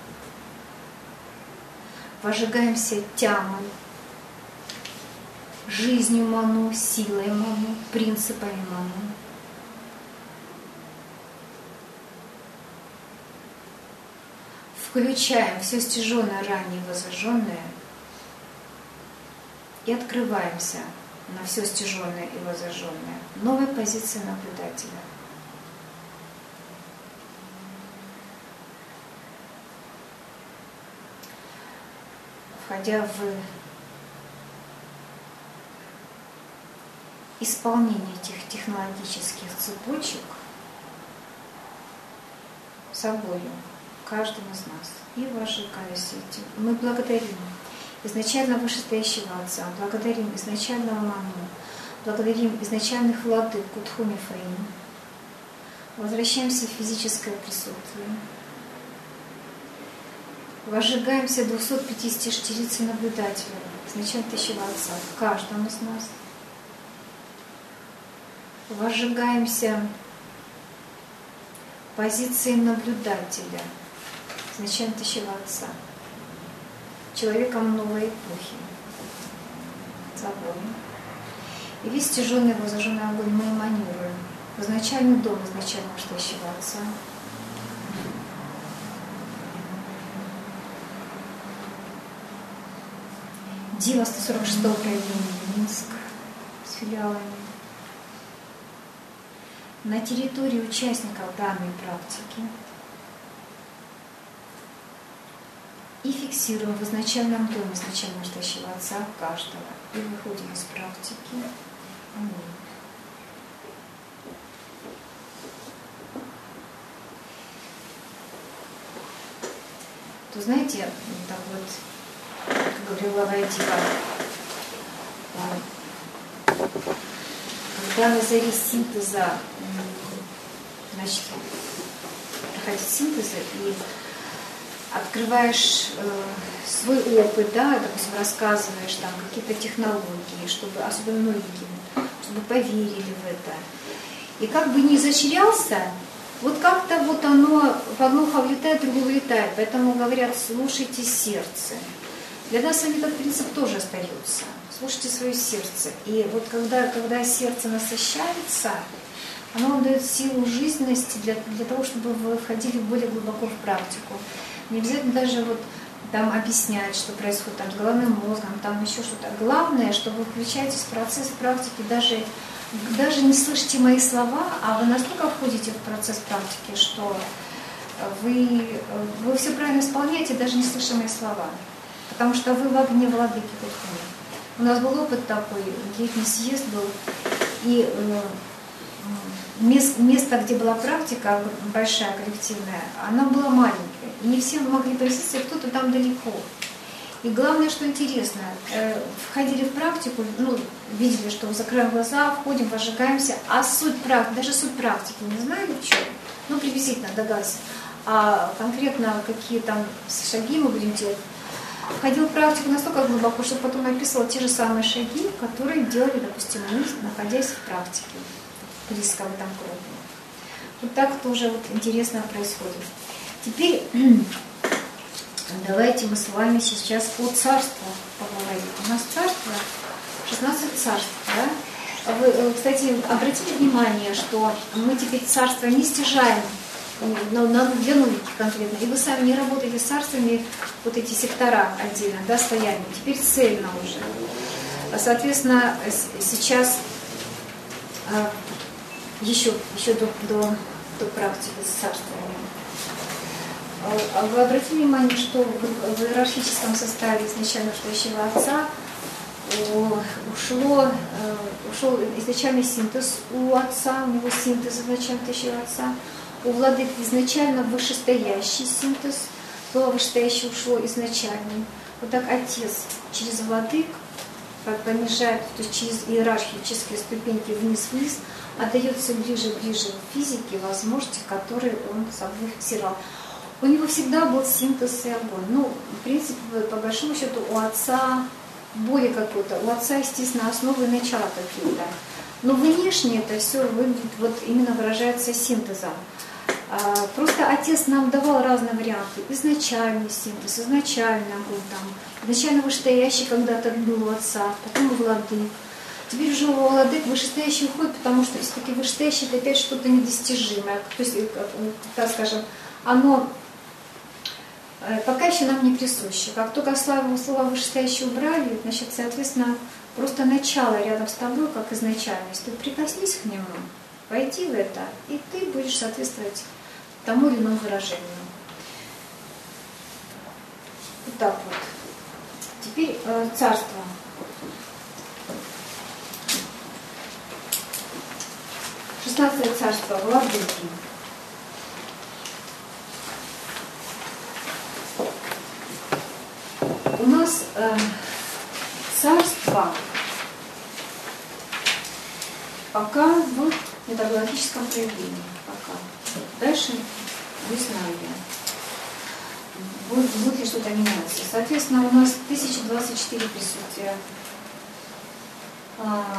возжигаемся тямой, жизнью ману, силой ману, принципами ману. включаем все стяженное, ранее возожженное и открываемся на все стяженное и возожженное. Новой позиции наблюдателя. Входя в исполнение этих технологических цепочек собою, каждым из нас, и вожигаясь этим, мы благодарим изначально вышестоящего Отца, благодарим изначального Маму, благодарим изначальных владык Кутхуми Фаим, возвращаемся в физическое присутствие, возжигаемся двухсот пятидесятишестирицей наблюдателя, изначально тысячего Отца, в каждом из нас, возжигаемся позиции наблюдателя, изначально тысячего Отца, человеком новой эпохи, собой. И весь стяженный возожженный огонь мы эманируем в изначальный дом изначально вышестоящего Отца. Дива сто сорок шестого проявления Минск с филиалами. На территории участников данной практики и фиксируем в изначальном доме изначально вышестоящего Отца каждого и выходим из практики. Аминь. То знаете, так вот, как говорила Вайдика, когда на заре синтеза, значит, проходит синтеза и открываешь э, свой опыт, да, допустим, рассказываешь там какие-то технологии, чтобы, особенно новеньким, чтобы поверили в это. И как бы не изощрялся, вот как-то вот оно в одно ухо влетает, в другое вылетает. Поэтому говорят, слушайте сердце. Для нас с вами этот принцип тоже остается. Слушайте свое сердце. И вот когда, когда сердце насыщается, оно вам дает силу жизненности для, для того, чтобы вы входили более глубоко в практику. Не обязательно даже вот там объяснять, что происходит там с головным мозгом, там еще что-то. Главное, что вы включаетесь в процесс практики, даже, даже не слышите мои слова, а вы настолько входите в процесс практики, что вы, вы все правильно исполняете, даже не слыша мои слова. Потому что вы в огне владыки Кутхуми. У нас был опыт такой, летний съезд был, и э, место, где была практика большая, коллективная, она была маленькая. И не все могли присутствовать, кто-то там далеко. И главное, что интересно, э, входили в практику, ну, видели, что закрываем глаза, входим, возжигаемся, а суть практики, даже суть практики не знали в чем, ну, приблизительно догадался, а конкретно какие там шаги мы будем делать. Входил в практику настолько глубоко, что потом описывал те же самые шаги, которые делали, допустим, мы, находясь в практике, близко в этом круге. Вот так тоже вот интересно происходит. Теперь давайте мы с вами сейчас о царстве поговорим. У нас царство, шестнадцать царств, да? Вы, кстати, обратите внимание, что мы теперь царство не стяжаем, для новики конкретно, и вы сами не работаете с царствами, вот эти сектора отдельно, да, стояния, теперь цельно уже. Соответственно, сейчас еще, еще до, до, до практики с царствами. Вы обратите внимание, что в иерархическом составе изначально вышестоящего Отца ушло, ушел изначальный синтез у Отца, у него синтез изначально вышестоящего Отца. У владык изначально вышестоящий синтез, слово вышестоящее ушло изначально. Вот так Отец через владык понижает, то есть через иерархические ступеньки вниз-вниз, отдает все ближе-ближе в физике возможности, которые он собой фиксировал. У него всегда был синтез и огонь. Ну, в принципе, по большому счету, у Отца более какой-то. У Отца, естественно, основы и начала какие-то. Но внешне это все выглядит, вот именно выражается синтезом. Просто Отец нам давал разные варианты. Изначальный синтез, изначально огонь там. Изначально вышестоящий когда-то был у Отца, потом у владык. Теперь уже у владык вышестоящий уходит, потому что все-таки вышестоящий это опять что-то недостижимое. То есть, так скажем, оно пока еще нам не присуще. Как только слово, слово вышестоящее убрали, значит, соответственно, просто начало рядом с тобой, как изначальность. Ты прикоснись к нему, войди в это, и ты будешь соответствовать тому или иному выражению. Вот так вот. Теперь э, царство. Шестнадцатое царство, владыки. У нас э, царство пока в методологическом проявлении. Пока. Дальше не знаю я. Будет, будет ли что-то меняться. Соответственно, у нас тысяча двадцать четыре присутствия. А,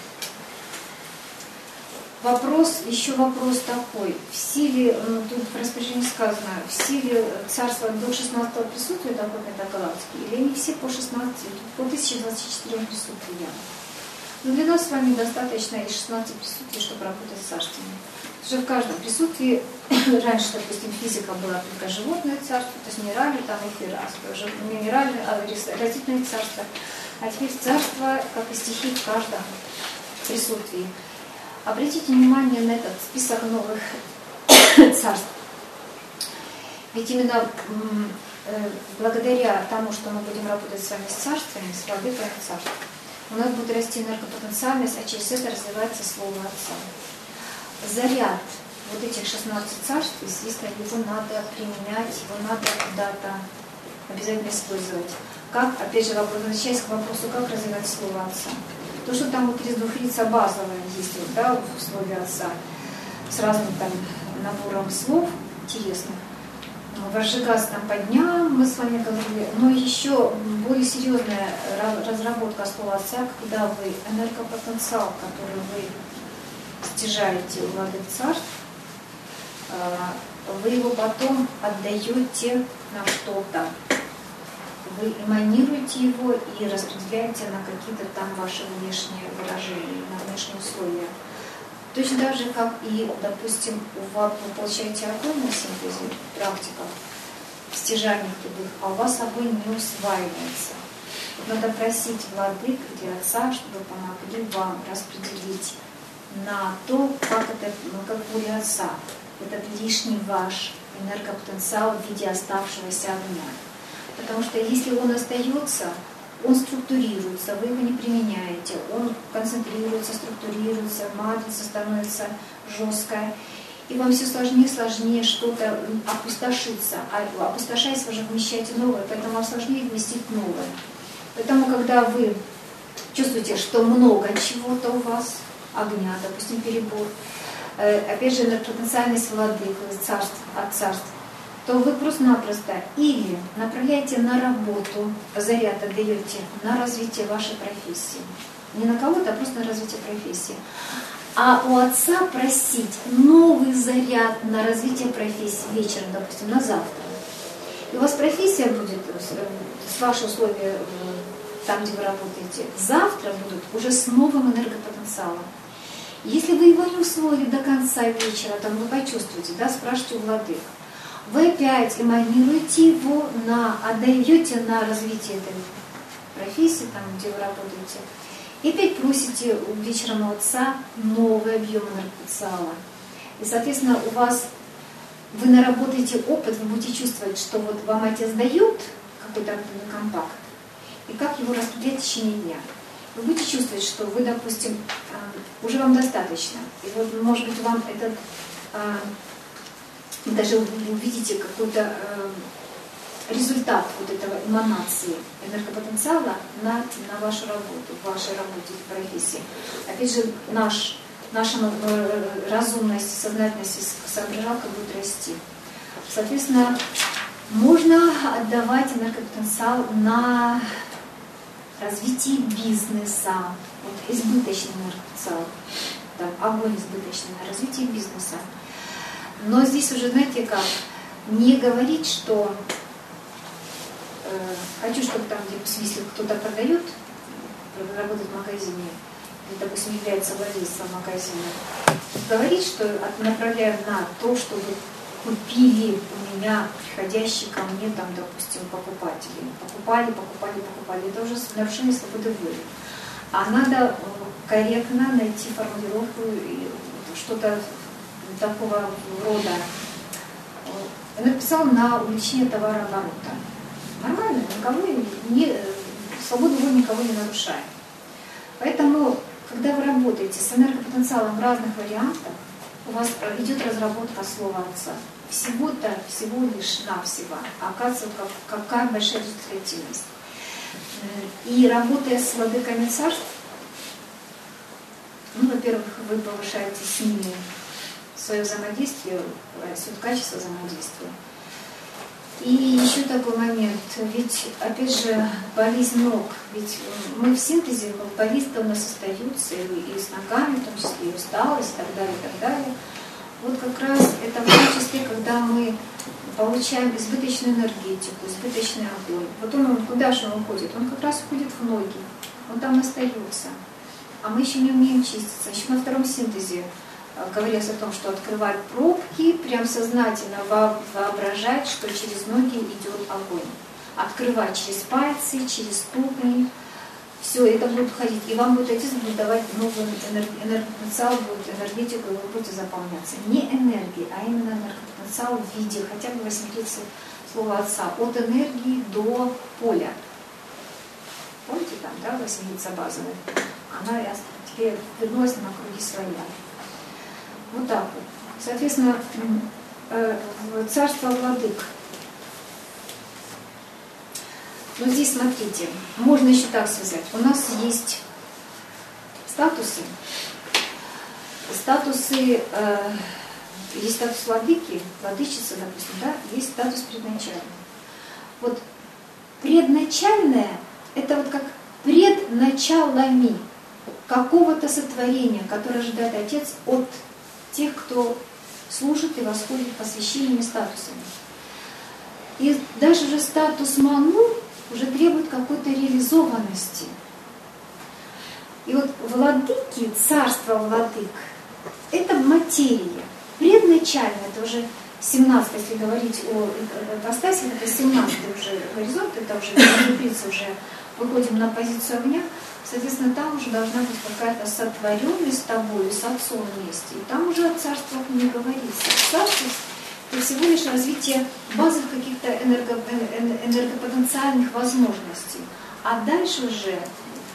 вопрос, еще вопрос такой. В силе, ну, тут в распоряжении сказано, в силе царства до шестнадцатого присутствия такой метагалактики, или они все по шестнадцати, по тысяче двадцати четырем присутствиям. Но для нас с вами достаточно и шестнадцати присутствий, чтобы работать с царствами. Уже в каждом присутствии, раньше, допустим, физика была только животное царство, то есть минеральное, там их и раз, тоже минеральное, а растительное царство. А теперь царство, как и стихи в каждом присутствии. Обратите внимание на этот список новых царств. Ведь именно э, благодаря тому, что мы будем работать с вами с царствами, с владыками царств, у нас будет расти энергопотенциальность, а через это развивается слово Отца. Заряд вот этих шестнадцати царств, естественно, его надо применять, его надо куда-то обязательно использовать. Как, опять же, возвращаясь к вопросу, как развивать слово Отца. То, что там вот из двух лица базовое есть, вот, да, в слове Отца, с разным там набором слов интересных. Вожжигас там по дням, мы с вами говорили, но еще более серьезная разработка слова Отца, когда вы энергопотенциал, который вы стяжаете у владык царств, вы его потом отдаете на что-то. Вы эманируете его и распределяете на какие-то там ваши внешние выражения, на внешние условия. Точно так же, как и, допустим, у вас вы получаете огонь на синтезе, практика, в стяжаниях любых, а у вас огонь не усваивается. Надо просить владык или отца, чтобы помогли вам распределить на то, как это, ну, как воля отца, этот лишний ваш энергопотенциал в виде оставшегося огня. Потому что если он остается, он структурируется, вы его не применяете, он концентрируется, структурируется, матрица становится жесткая, и вам все сложнее и сложнее что-то опустошиться, а опустошаясь, вы же вмещаете новое, поэтому вам сложнее вместить новое. Поэтому, когда вы чувствуете, что много чего-то у вас, огня, допустим, перебор, опять же, потенциальность владык, царств, от царств, то вы просто-напросто или направляете на работу, заряд отдаете на развитие вашей профессии. Не на кого-то, а просто на развитие профессии. А у отца просить новый заряд на развитие профессии вечером, допустим, на завтра. И у вас профессия будет, с ваших условий, там, где вы работаете, завтра будут уже с новым энергопотенциалом. Если вы его не усвоили до конца вечера, там вы почувствуете, да, спрашивайте у владык. Вы опять эманируете его, на, отдаете на развитие этой профессии, там, где вы работаете, и опять просите вечером у отца новый объем энергопотенциала. И, соответственно, у вас, вы наработаете опыт, вы будете чувствовать, что вот вам отец дает какой-то компакт, и как его распределять в течение дня. Вы будете чувствовать, что вы, допустим, уже вам достаточно. И вот, может быть, вам этот... даже вы увидите какой-то э, результат вот этого эманации энергопотенциала на, на вашу работу, в вашей работе, в профессии. Опять же, наш, наша э, разумность, сознательность и соображалка будет расти. Соответственно, можно отдавать энергопотенциал на развитие бизнеса, вот, избыточный энергопотенциал, да, огонь избыточный на развитие бизнеса. Но здесь уже, знаете как, не говорить, что э, хочу, чтобы там, где, если кто-то продает, работает в магазине, или, допустим, является владельцем магазина, говорить, что направляю на то, чтобы купили у меня приходящие ко мне, там, допустим, покупатели. Покупали, покупали, покупали. Это уже нарушение свободы воли. А надо корректно найти формулировку, что-то такого рода. Я написала на увеличение товарооборота. Нормально, никого не, свободу воли никого не нарушает. Поэтому, когда вы работаете с энергопотенциалом разных вариантов, у вас идет разработка слова отца. Всего-то, всего лишь навсего. Оказывается, как, какая большая результативность. И работая с владыками царств, ну, во-первых, вы повышаете с ними свое взаимодействие, качество взаимодействия. И еще такой момент, ведь, опять же, болезнь ног, ведь мы в синтезе, болезни-то у нас остаются, и, и с ногами, в том числе и усталость, и так далее, и так далее. Вот как раз это в том числе, когда мы получаем избыточную энергетику, избыточный огонь. Вот он, он куда же он уходит? Он как раз уходит в ноги, он там остается. А мы еще не умеем чиститься. Еще на втором синтезе говорилось о том, что открывать пробки, прям сознательно воображать, что через ноги идет огонь. Открывать через пальцы, через ступни. Все это будет уходить. И вам будет отец будет давать новый энергопотенциал, будет энергетику, и вы будете заполняться. Не энергией, а именно энергопотенциал в виде хотя бы восьмидесяти слова отца. От энергии до поля. Помните там, да, восьмидесяти базовая? Она теперь вернулась на круги своя. Вот так вот. Соответственно, царство владык. Но здесь, смотрите, можно еще так связать. У нас есть статусы. Статусы, э, есть статус владыки, владычицы, допустим, да, есть статус предначальный. Вот предначальное, это вот как пред началами какого-то сотворения, которое ожидает Отец от тех, кто служит и восходит посвящениями статусами. И даже же статус Ману уже требует какой-то реализованности. И вот владыки, царство владык, это материя. Предначально, это уже семнадцатый, если говорить о ипостаси, это семнадцатый уже горизонт, это уже принцип, уже выходим на позицию огня. Соответственно, там уже должна быть какая-то сотворенность с тобой, с отцом вместе. И там уже о царствах не говорится. Царство — это всего лишь развитие базовых каких-то энерго, энергопотенциальных возможностей. А дальше уже, э,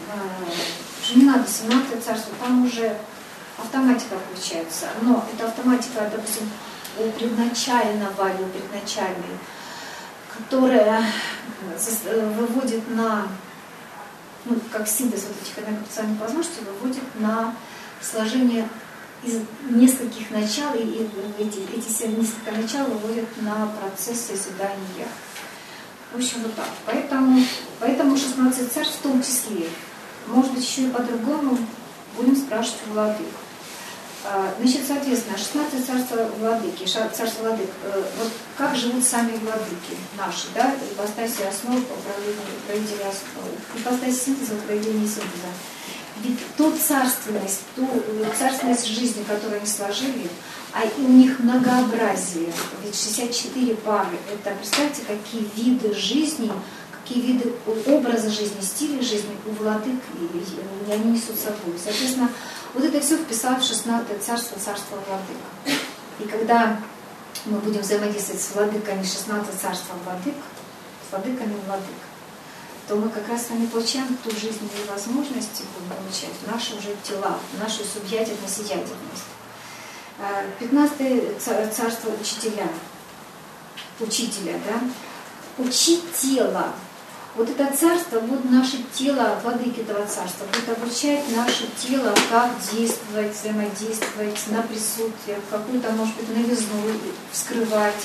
уже не надо семнадцатое царство, там уже автоматика включается. Но эта автоматика, допустим, у предначального или у предначальной, которая выводит на, ну, как синтез вот этих энергопотенциальных возможностей, выводит на сложение из нескольких начал, и эти, эти все несколько начал выводят на процесс созидания. В общем, вот так. Поэтому, поэтому шестнадцать царств в том числе. Может быть, еще и по-другому будем спрашивать у владык. Значит, соответственно, шестнадцать царств владыки, царств владык, вот как живут сами владыки наши, да, ипостаси основ, проведения основ, ипостаси синтеза, проведения синтеза. Ведь ту царственность, ту царственность жизни, которую они сложили, а и у них многообразие, ведь шестьдесят четыре пары, это, представьте, какие виды жизни, какие виды образа жизни, стиля жизни у владык, и они несут с собой. Соответственно, вот это все вписав в шестнадцатое царство, царство владык. И когда мы будем взаимодействовать с владыками шестнадцатого царства владык, с владыками владык, то мы как раз с вами получаем ту жизненные возможности, будем получать наши уже тела, нашу субъятельность и ядерность. Пятнадцатое царство учителя, учителя, да, учить тело. Вот это царство, вот наше тело, владыки этого царства, будет обучать наше тело, как действовать, взаимодействовать на присутствие, какую-то, может быть, новизну вскрывать.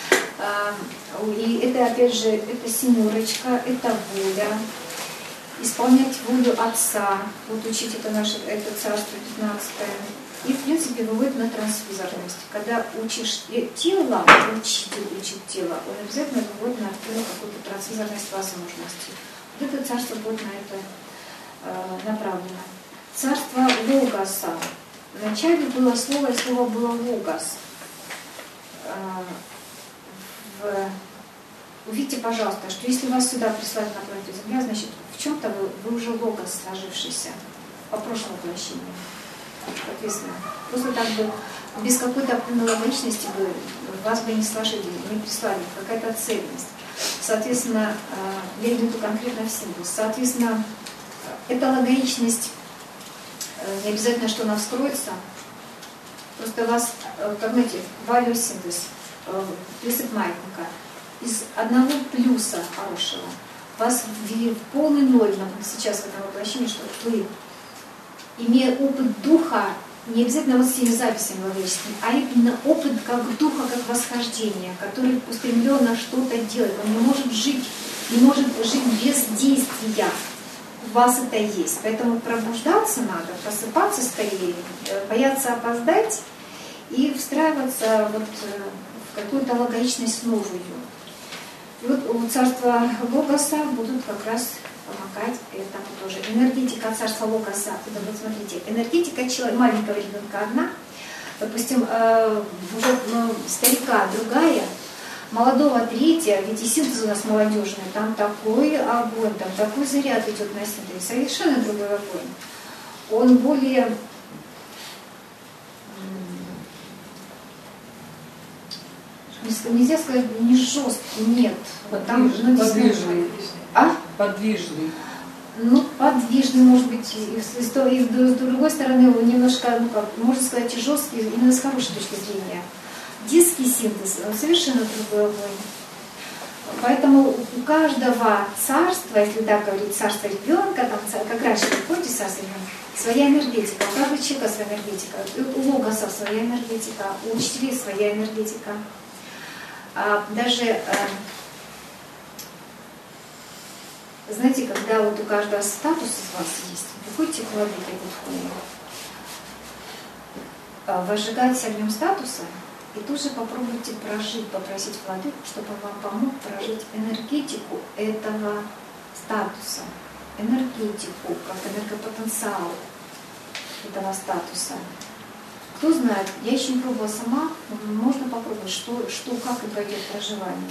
И это, опять же, это семерочка, это воля, исполнять волю Отца, вот учить это наше, это царство пятнадцатое. И, в принципе, выводит на трансфузорность. Когда учишь тело, учитель учит тело, он обязательно выводит на какую-то трансфузорность возможностей. Вот это царство будет на это э, направлено. Царство Логоса. Вначале было слово, и слово было Логос. в... увидите, пожалуйста, что если вас сюда прислали на планету Земля, значит, в чем-то вы, вы уже логос сложившийся по прошлому воплощению. Соответственно, просто так бы без какой-то логичности бы вас бы не сложили, не прислали, какая-то цельность. Соответственно, я имею в виду конкретно в символ. Соответственно, эта логичность, не обязательно, что она вскроется, просто вас, как знаете, валиосинтез, принцип Маятника, из одного плюса хорошего вас ввели в полный ноль сейчас в этом воплощении, что вы, имея опыт духа, не обязательно вот с теми записями логическими, а именно опыт как духа, как восхождения, который устремлен на что-то делать. Он не может жить, не может жить без действия. У вас это есть. Поэтому пробуждаться надо, просыпаться скорее, бояться опоздать и встраиваться вот в какую-то логичность новую. И вот у царства Логоса будут как раз помогать этому тоже. Энергетика царства Логоса, это вот смотрите, энергетика человека, маленького ребенка одна, допустим, э, уже ну, старика другая, молодого третья, ведь и синтез у нас молодежный, там такой огонь, там такой заряд идет на синтез, совершенно другой огонь. Он более нельзя сказать не жесткий, нет. Подвижный. Там, ну, подвижный. А? Подвижный. Ну, подвижный, может быть, и с, и с, и с другой стороны, немножко, ну как, можно сказать, и жесткий, именно с хорошей точки зрения. Детский синтез, совершенно другой огонь. Поэтому у каждого царства, если так говорить, царство ребенка, там, как раньше, помните, царство ребенка, своя энергетика, у каждого человека своя энергетика, у логоса своя энергетика, у учителей своя энергетика. А даже, знаете, когда вот у каждого статус из вас есть, приходите к владыке духовному, возжигайте огнем статуса, и тут же попробуйте прожить, попросить владыку, чтобы он вам помог прожить энергетику этого статуса, энергетику, как энергопотенциал этого статуса. Кто знает, я еще не пробовала сама, можно попробовать, что, что как и пройдет проживание.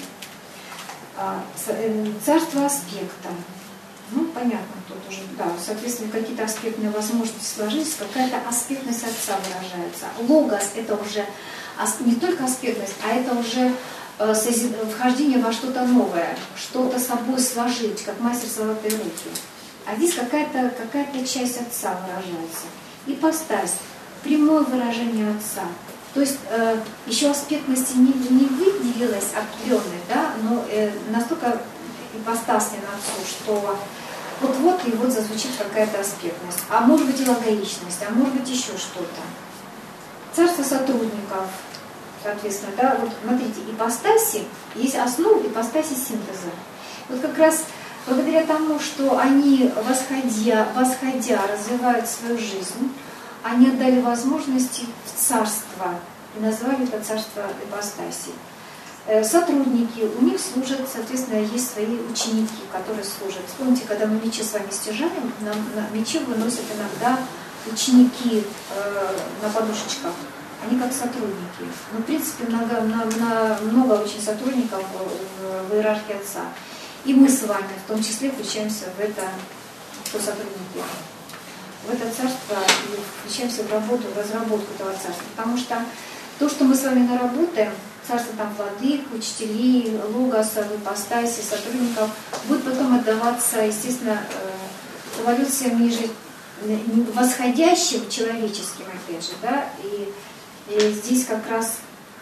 Царство аспекта. Ну, понятно, тут уже, да, соответственно, какие-то аспектные возможности сложились, какая-то аспектность Отца выражается. Логос – это уже не только аспектность, а это уже вхождение во что-то новое, что-то с собой сложить, как мастер золотые руки. А здесь какая-то какая-то часть Отца выражается. Ипостась. Прямое выражение Отца. То есть э, еще аспектности не, не выделилась определенной, да, но э, настолько ипостасная Отцу, что вот-вот и вот зазвучит какая-то аспектность. А может быть и логичность, а может быть еще что-то. Царство сотрудников, соответственно, да, вот смотрите, ипостаси, есть основа ипостаси синтеза. Вот как раз благодаря тому, что они, восходя, восходя развивают свою жизнь, они отдали возможности в царство и назвали это царство ипостаси. Сотрудники, у них служат, соответственно, есть свои ученики, которые служат. Вспомните, когда мы мечи с вами стяжаем, нам на мечи выносят иногда ученики э, на подушечках. Они как сотрудники. Ну, в принципе, много, много, много очень сотрудников в, в иерархии Отца. И мы с вами, в том числе, включаемся в это, кто сотрудники. В это царство и включаемся в работу, в разработку этого царства. Потому что то, что мы с вами наработаем, царство там владык, учителей, логосов, ипостаси, сотрудников, будет потом отдаваться, естественно, эволюциям ниже, восходящим, человеческим, опять же, да, и, и здесь как раз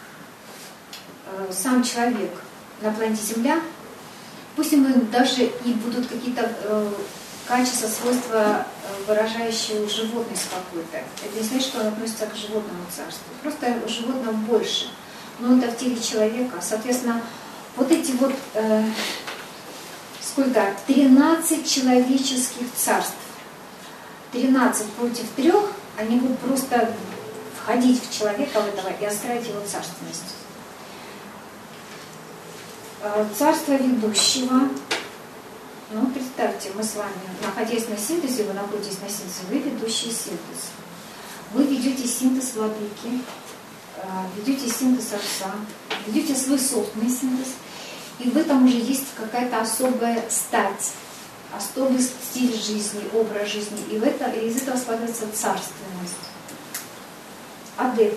сам человек на планете Земля, пусть ему даже и будут какие-то качества, свойства, выражающие животность какую-то. Это не значит, что он относится к животному царству. Просто животного больше. Но это в теле человека. Соответственно, вот эти вот, э, сколько? тринадцать человеческих царств. тринадцать против трех, они будут просто входить в человека в этого и остраивать его царственность. Э, царство ведущего. Ну, представьте, мы с вами, находясь на синтезе, вы находитесь на синтезе, вы ведущий синтез. Вы ведете синтез владыки, ведете синтез Отца, ведете свой собственный синтез, и в этом уже есть какая-то особая стать, особый стиль жизни, образ жизни, и, в это, и из этого складывается царственность. Адепт.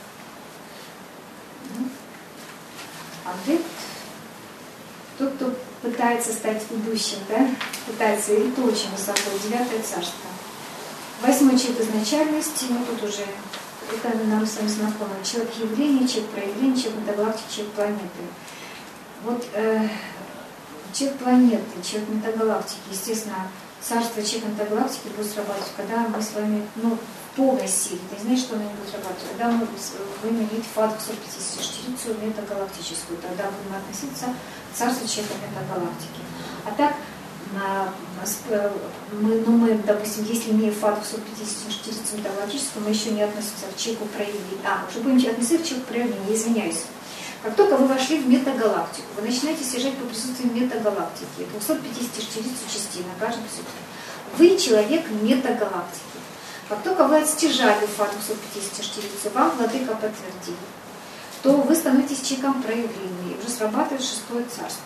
Адепт. Тот, кто пытается стать ведущим, да, пытается, и это очень высоко, девятое царство. Восьмой человек изначальности, ну тут уже, это нам с вами знакомо, человек явления, человек проявления, человек метагалактики, человек планеты. Вот э, человек планеты, человек метагалактики, естественно, царство человека метагалактики будет срабатывать, когда мы с вами, ну, в полной силе, это не значит, что оно не будет срабатывать, когда мы будем иметь фазу сорок пятидесятичетырицу метагалактическую, тогда будем относиться к царству человека метагалактики. А так, на, мы, ну, мы, допустим, если имеем фазу сорок пятидесятичетырицу метагалактическую, мы еще не относимся к человеку проявления. А, уже будем относиться к человеку проявления, я извиняюсь. Как только вы вошли в метагалактику, вы начинаете съезжать по присутствию метагалактики, двухсот пятидесяти четырёх частей на каждом присутствии. Вы человек метагалактики. Как только вы отстяжали фазу двухсот пятидесяти четырёх, вам владыка подтвердил, то вы становитесь человеком проявления, и уже срабатывает шестое царство.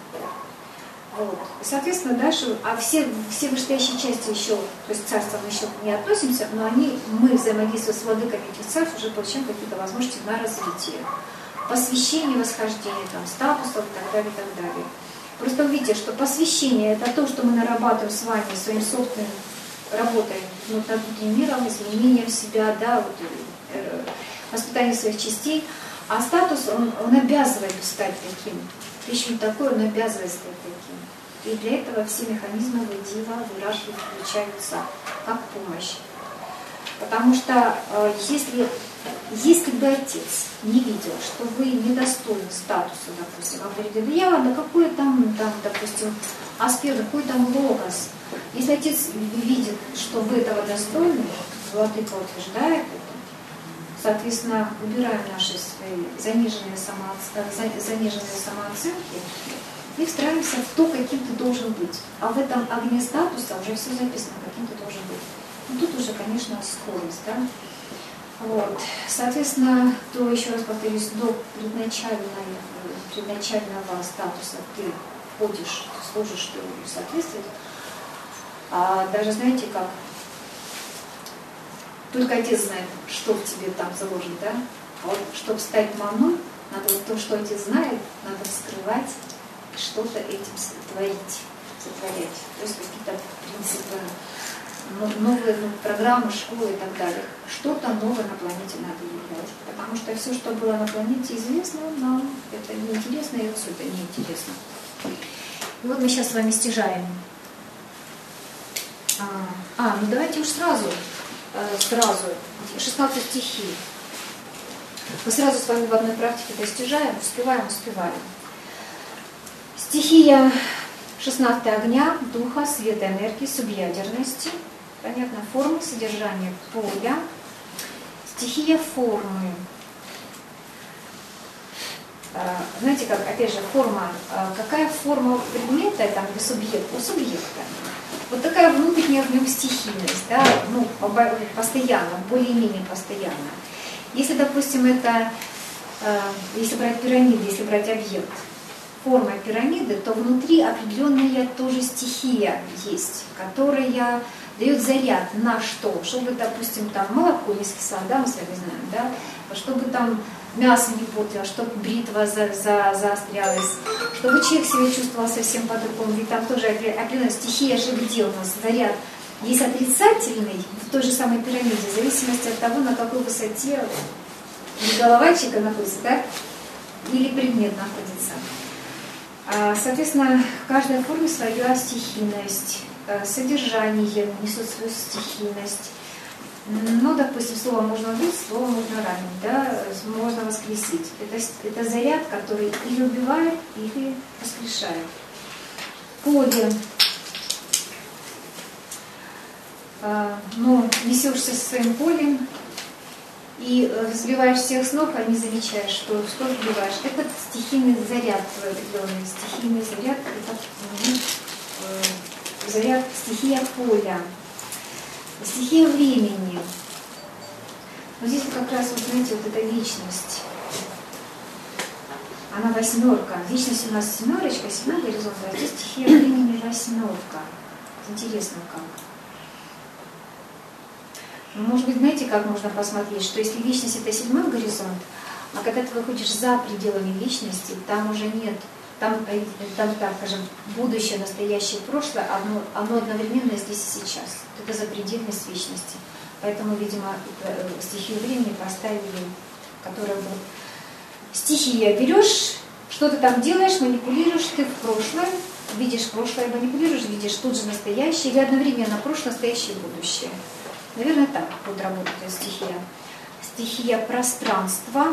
Вот. И, соответственно, дальше, а все, все вышестоящие части еще, то есть царства мы еще не относимся, но они, мы, взаимодействуя с владыками этих царств, уже получаем какие-то возможности на развитие. Посвящение, восхождение, там, статусов и так далее, и так далее. Просто увидите, что посвящение – это то, что мы нарабатываем с вами своим собственным работой над внутренним миром, изменением себя, да, вот, э, воспитание своих частей. А статус, он, он обязывает стать таким. Еще такое, он обязывает стать таким. И для этого все механизмы Вайдива, Вираши включаются как помощь. Потому что э, если, если бы отец не видел, что вы недостойны статуса, допустим, а говорит, я, да какой там, там, допустим, аспект, какой там логос. Если отец видит, что вы этого достойны, владыка утверждает это, соответственно, убираем наши свои заниженные, самооценки, заниженные самооценки и встраиваемся в то, каким ты должен быть. А в этом огне статуса уже все записано, каким ты должен быть. Ну, тут уже, конечно, скорость, да? Вот. Соответственно, то, еще раз повторюсь, до предначального, предначального статуса ты ходишь, служишь, ты соответствуешь. А даже, знаете, как? Только отец знает, что в тебе там заложено, да? А вот, чтобы стать маной, надо вот то, что отец знает, надо вскрывать, что-то этим творить, сотворять. То есть какие-то принципы, новые ну, программы, школы и так далее. Что-то новое на планете надо являть. Потому что все, что было на планете известно, нам это неинтересно, и отсюда неинтересно. И вот мы сейчас с вами стяжаем. А, а ну давайте уж сразу, сразу, шестнадцать стихий. Мы сразу с вами в одной практике достижаем, успеваем, успеваем. Стихия шестнадцатая огня, духа, света, энергии, субъядерности. Понятно, формы, содержание поля. Стихия формы. Знаете, как, опять же, форма. Какая форма предмета, там, где субъект? У субъекта. Вот такая внутренняя в нем стихийность, да, ну, постоянно, более-менее постоянно. Если, допустим, это, если брать пирамиду, если брать объект, форма пирамиды, то внутри определенная тоже стихия есть, которая дает заряд на что? Чтобы, допустим, там молоко не скисало, да, мы с вами знаем, да, чтобы там мясо не портилось, чтобы бритва за, за, заострялась, чтобы человек себя чувствовал совсем по-другому, ведь там тоже определенная стихия же где у нас заряд. Есть отрицательный в той же самой пирамиде, в зависимости от того, на какой высоте головальчика находится, да, или предмет находится. Соответственно, в каждой форме своя стихийность, содержание несет свою стихийность. Ну, допустим, слово можно убить, слово можно ранить, да, можно воскресить. Это, это заряд, который или убивает, или воскрешает. Поле. Ну, несешься со своим полем и сбиваешь всех с ног, а не замечаешь, что, что сбиваешь. Это стихийный заряд, определенный стихийный заряд, это э, заряд, стихия поля, стихия времени. Но здесь как раз, вот знаете, вот эта вечность. она восьмерка. Личность у нас семерочка, седьмой горизонт, а здесь стихия времени восьмерка. Интересно как. Может быть, знаете, как можно посмотреть, что если личность это седьмой горизонт, а когда ты выходишь за пределами личности, там уже нет, там, там так скажем, будущее, настоящее, прошлое, оно, оно одновременно здесь и сейчас. Это запредельность вечности. Поэтому, видимо, стихию времени поставили, которая вот стихия берешь, что ты там делаешь, манипулируешь ты в прошлое, видишь прошлое, манипулируешь, видишь тут же настоящее, или одновременно прошлое, настоящее и будущее. Наверное, так будет работать стихия. Стихия пространства.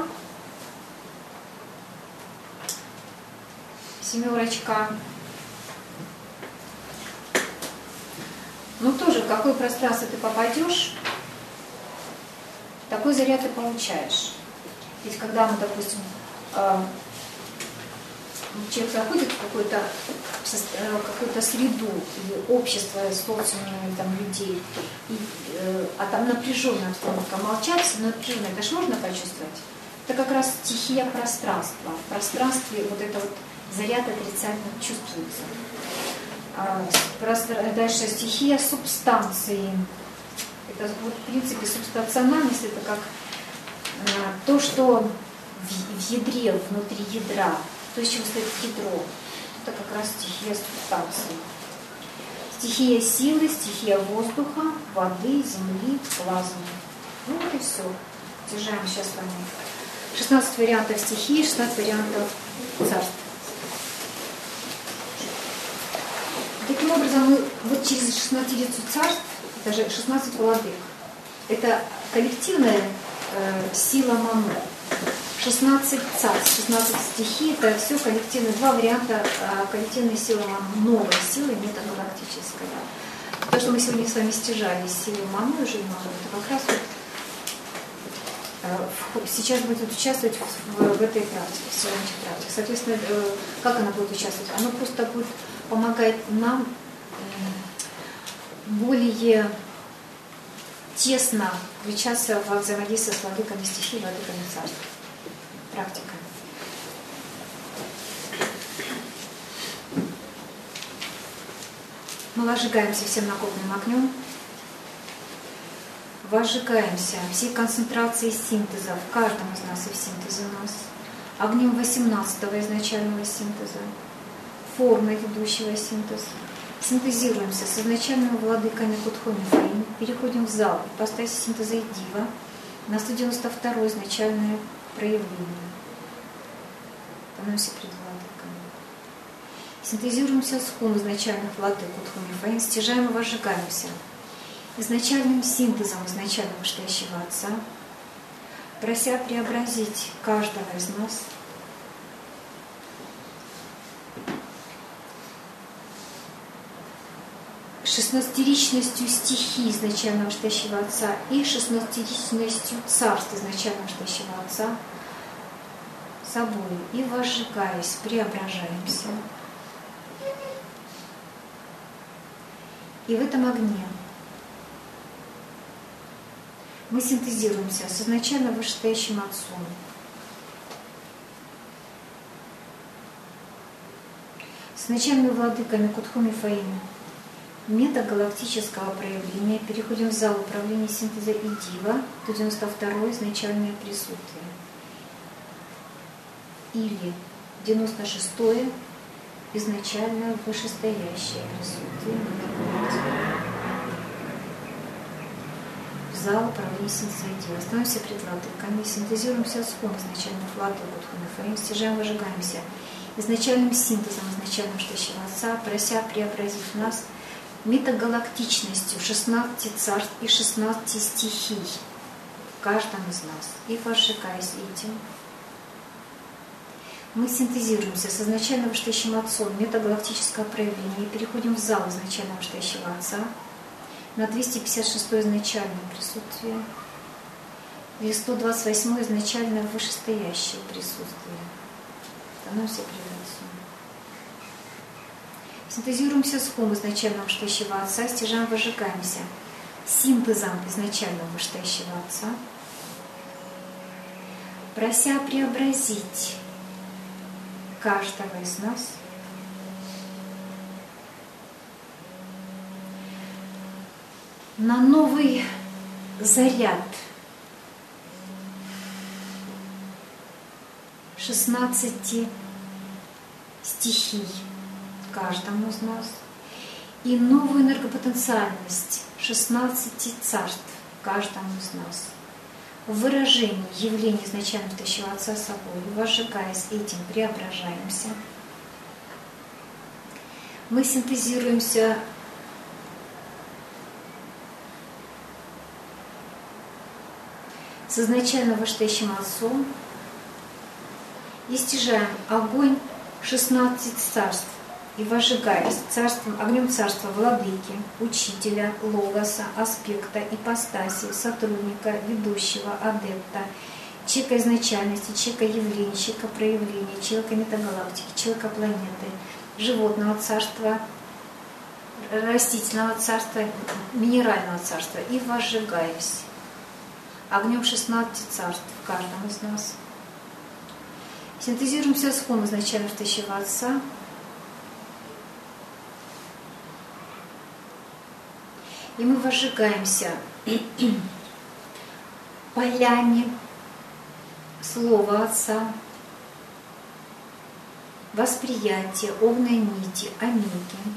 Семерочка. Ну тоже, в какое пространство ты попадешь, такой заряд ты получаешь. Ведь когда мы, допустим, человек заходит в какую-то какую-то среду или общество, социум там, людей, и, а там напряженная обстановка, молчать, но напряженно, это же можно почувствовать. Это как раз стихия пространства. В пространстве вот это вот заряд отрицательно чувствуется. Дальше стихия субстанции. Это вот, в принципе, субстанциональность, это как то, что в ядре, внутри ядра, то, из чего стоит ядро. Это как раз стихия субстанции. Стихия силы, стихия воздуха, воды, земли, плазмы. Ну вот и все. Держаем сейчас с вами шестнадцать вариантов стихии, шестнадцать вариантов царств. Таким образом, мы вот через шестнадцатицу царств, даже шестнадцать владык, это коллективная э, сила Ману. шестнадцать царств, шестнадцать стихий, это все коллективные, два варианта э, коллективной силы Ману, новой силы метагалактической. То, что мы сегодня с вами стяжали, силу Ману и жизнь Ману, это как раз вот, э, сейчас будет участвовать в, в, в этой практике, в сегодняшней практике. Соответственно, э, как она будет участвовать? Она просто будет помогает нам более тесно включаться во взаимодействие с владыками стихий, владыками царств. Практика. Мы возжигаемся всем накопленным огнем. Возжигаемся всей концентрацией синтеза в каждом из нас и в синтезе у нас. Огнем восемнадцатого изначального синтеза. Формой ведущего синтез. Синтезируемся с изначальными владыками Кутхоми Фаин, переходим в зал, ипостаси синтеза и дива, на сто девяносто второе изначальное проявление. Становимся пред владыками. Синтезируемся с хун изначальных владык Кутхоми Фаин, стяжаем и возжигаемся изначальным синтезом изначального вышестоящего Отца, прося преобразить каждого из нас шестнадцатиричностью стихий изначального вышестоящего Отца и шестнадцатиричностью царств изначального вышестоящего Отца собой и возжигаясь, преображаемся. И в этом огне мы синтезируемся с изначально вышестоящим Отцом. С начальными владыками Кутхоми Фаин метагалактического проявления переходим в зал управления синтеза и дива, сто девяносто второе изначальное присутствие. Или девяносто шестое изначальное вышестоящее присутствие. В зал управления синтеза и дива. Становимся пред владыками, синтезируемся с хом изначальных владык Кутхоми Фаин, стяжаем, выжигаемся изначальным синтезом изначального вышестоящего Отца, прося преобразить нас метагалактичностью шестнадцати царств и шестнадцати стихий в каждом из нас. И возжигаясь этим, мы синтезируемся с изначально вышестоящим Отцом метагалактического проявления и переходим в зал изначально вышестоящего Отца на двести пятьдесят шестое изначальное присутствие и сто двадцать восьмое изначальное вышестоящее присутствие. Становимся пред Отцом. Синтезируемся с хом изначального вышестоящего Отца, стяжаем, выжигаемся синтезом изначального вышестоящего Отца, прося преобразить каждого из нас. На новый заряд шестнадцати стихий каждому из нас и новую энергопотенциальность шестнадцати царств каждому из нас. В выражении явления изначально втащего Отца собой, возжигаясь этим, преображаемся. Мы синтезируемся с изначально вышедшим Отцом и стяжаем огонь шестнадцати царств и возжигаясь царством, огнем царства владыки, учителя, логоса, аспекта, ипостаси, сотрудника, ведущего, адепта, человека изначальности, человека явления, человека проявления, человека метагалактики, человека планеты, животного царства, растительного царства, минерального царства и возжигаясь огнем шестнадцати царств в каждом из нас. Синтезируемся с хом изначально втащего Отца. И мы возжигаемся полями слова Отца, восприятия, огненной нити, омеги.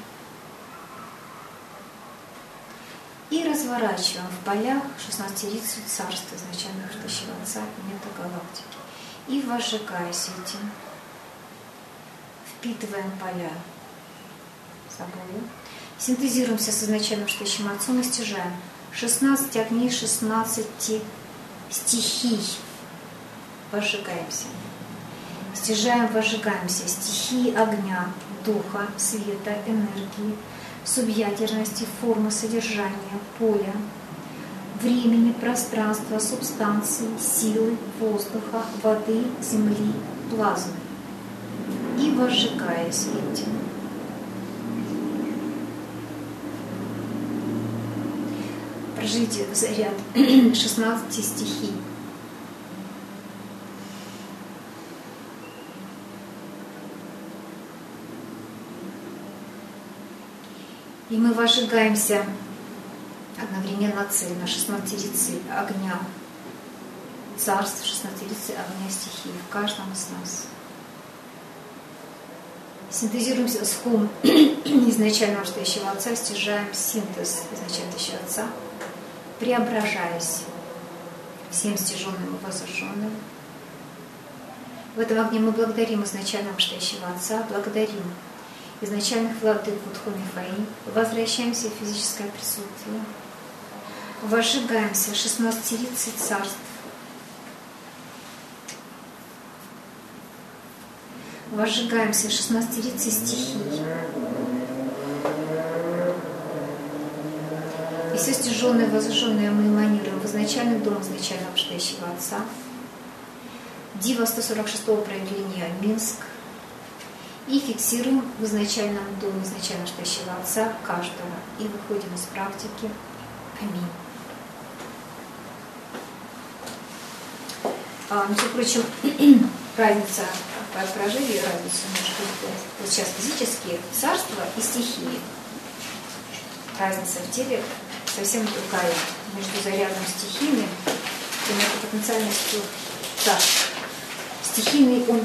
И разворачиваем в полях шестнадцатилицую царство изначально втащего Отца и метагалактики. И возжигаясь этим, впитываем поля собой. Синтезируемся с изначальным втащим Отцом и стяжаем шестнадцать огней, шестнадцать стихий. Возжигаемся. Стяжаем, возжигаемся. Стихии огня, духа, света, энергии, субъядерности, формы, содержания, поля, времени, пространства, субстанции, силы, воздуха, воды, земли, плазмы. И возжигаясь этим, прожите заряд шестнадцати стихий. И мы возжигаемся одновременно цельно шестнадцатилицей огня царств, шестнадцатилицей огня стихий в каждом из нас. Синтезируемся с хом изначального втащего Отца, стяжаем синтез изначально втащего Отца, преображаясь всем стяженным и возжженным. В этом огне мы благодарим изначального втащего Отца, благодарим изначальных владык Вудху Мифаи, возвращаемся в физическое присутствие, возжигаемся шестнадцатилицей царств, возжигаемся шестнадцатилицей стихий. И все стяженное и возжженное мы эманируем в изначальный дом изначального втащего Отца, Дива сто сорок шестого проявления Минск, и фиксируем в изначальном доме изначально втащего Отца каждого. И выходим из практики. Аминь. А, между прочим, разница по проживе, разница между вот сейчас физические царства и стихии. Разница в теле совсем другая между зарядом стихийным и энергопотенциальностью царств. Стихийный он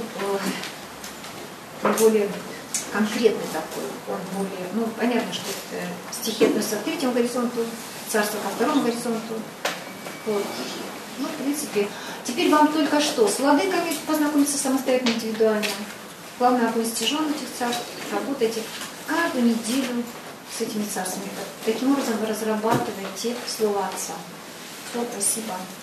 более конкретный такой, он более, ну, понятно, что это стихи относятся к третьему горизонту, царство ко второму горизонту. Вот. Ну, в принципе, теперь вам только что с владыками познакомиться самостоятельно, индивидуально. Главное, одно из стяженных этих царств, работайте каждую неделю с этими царствами. Таким образом вы разрабатываете слово Отца. Все, спасибо.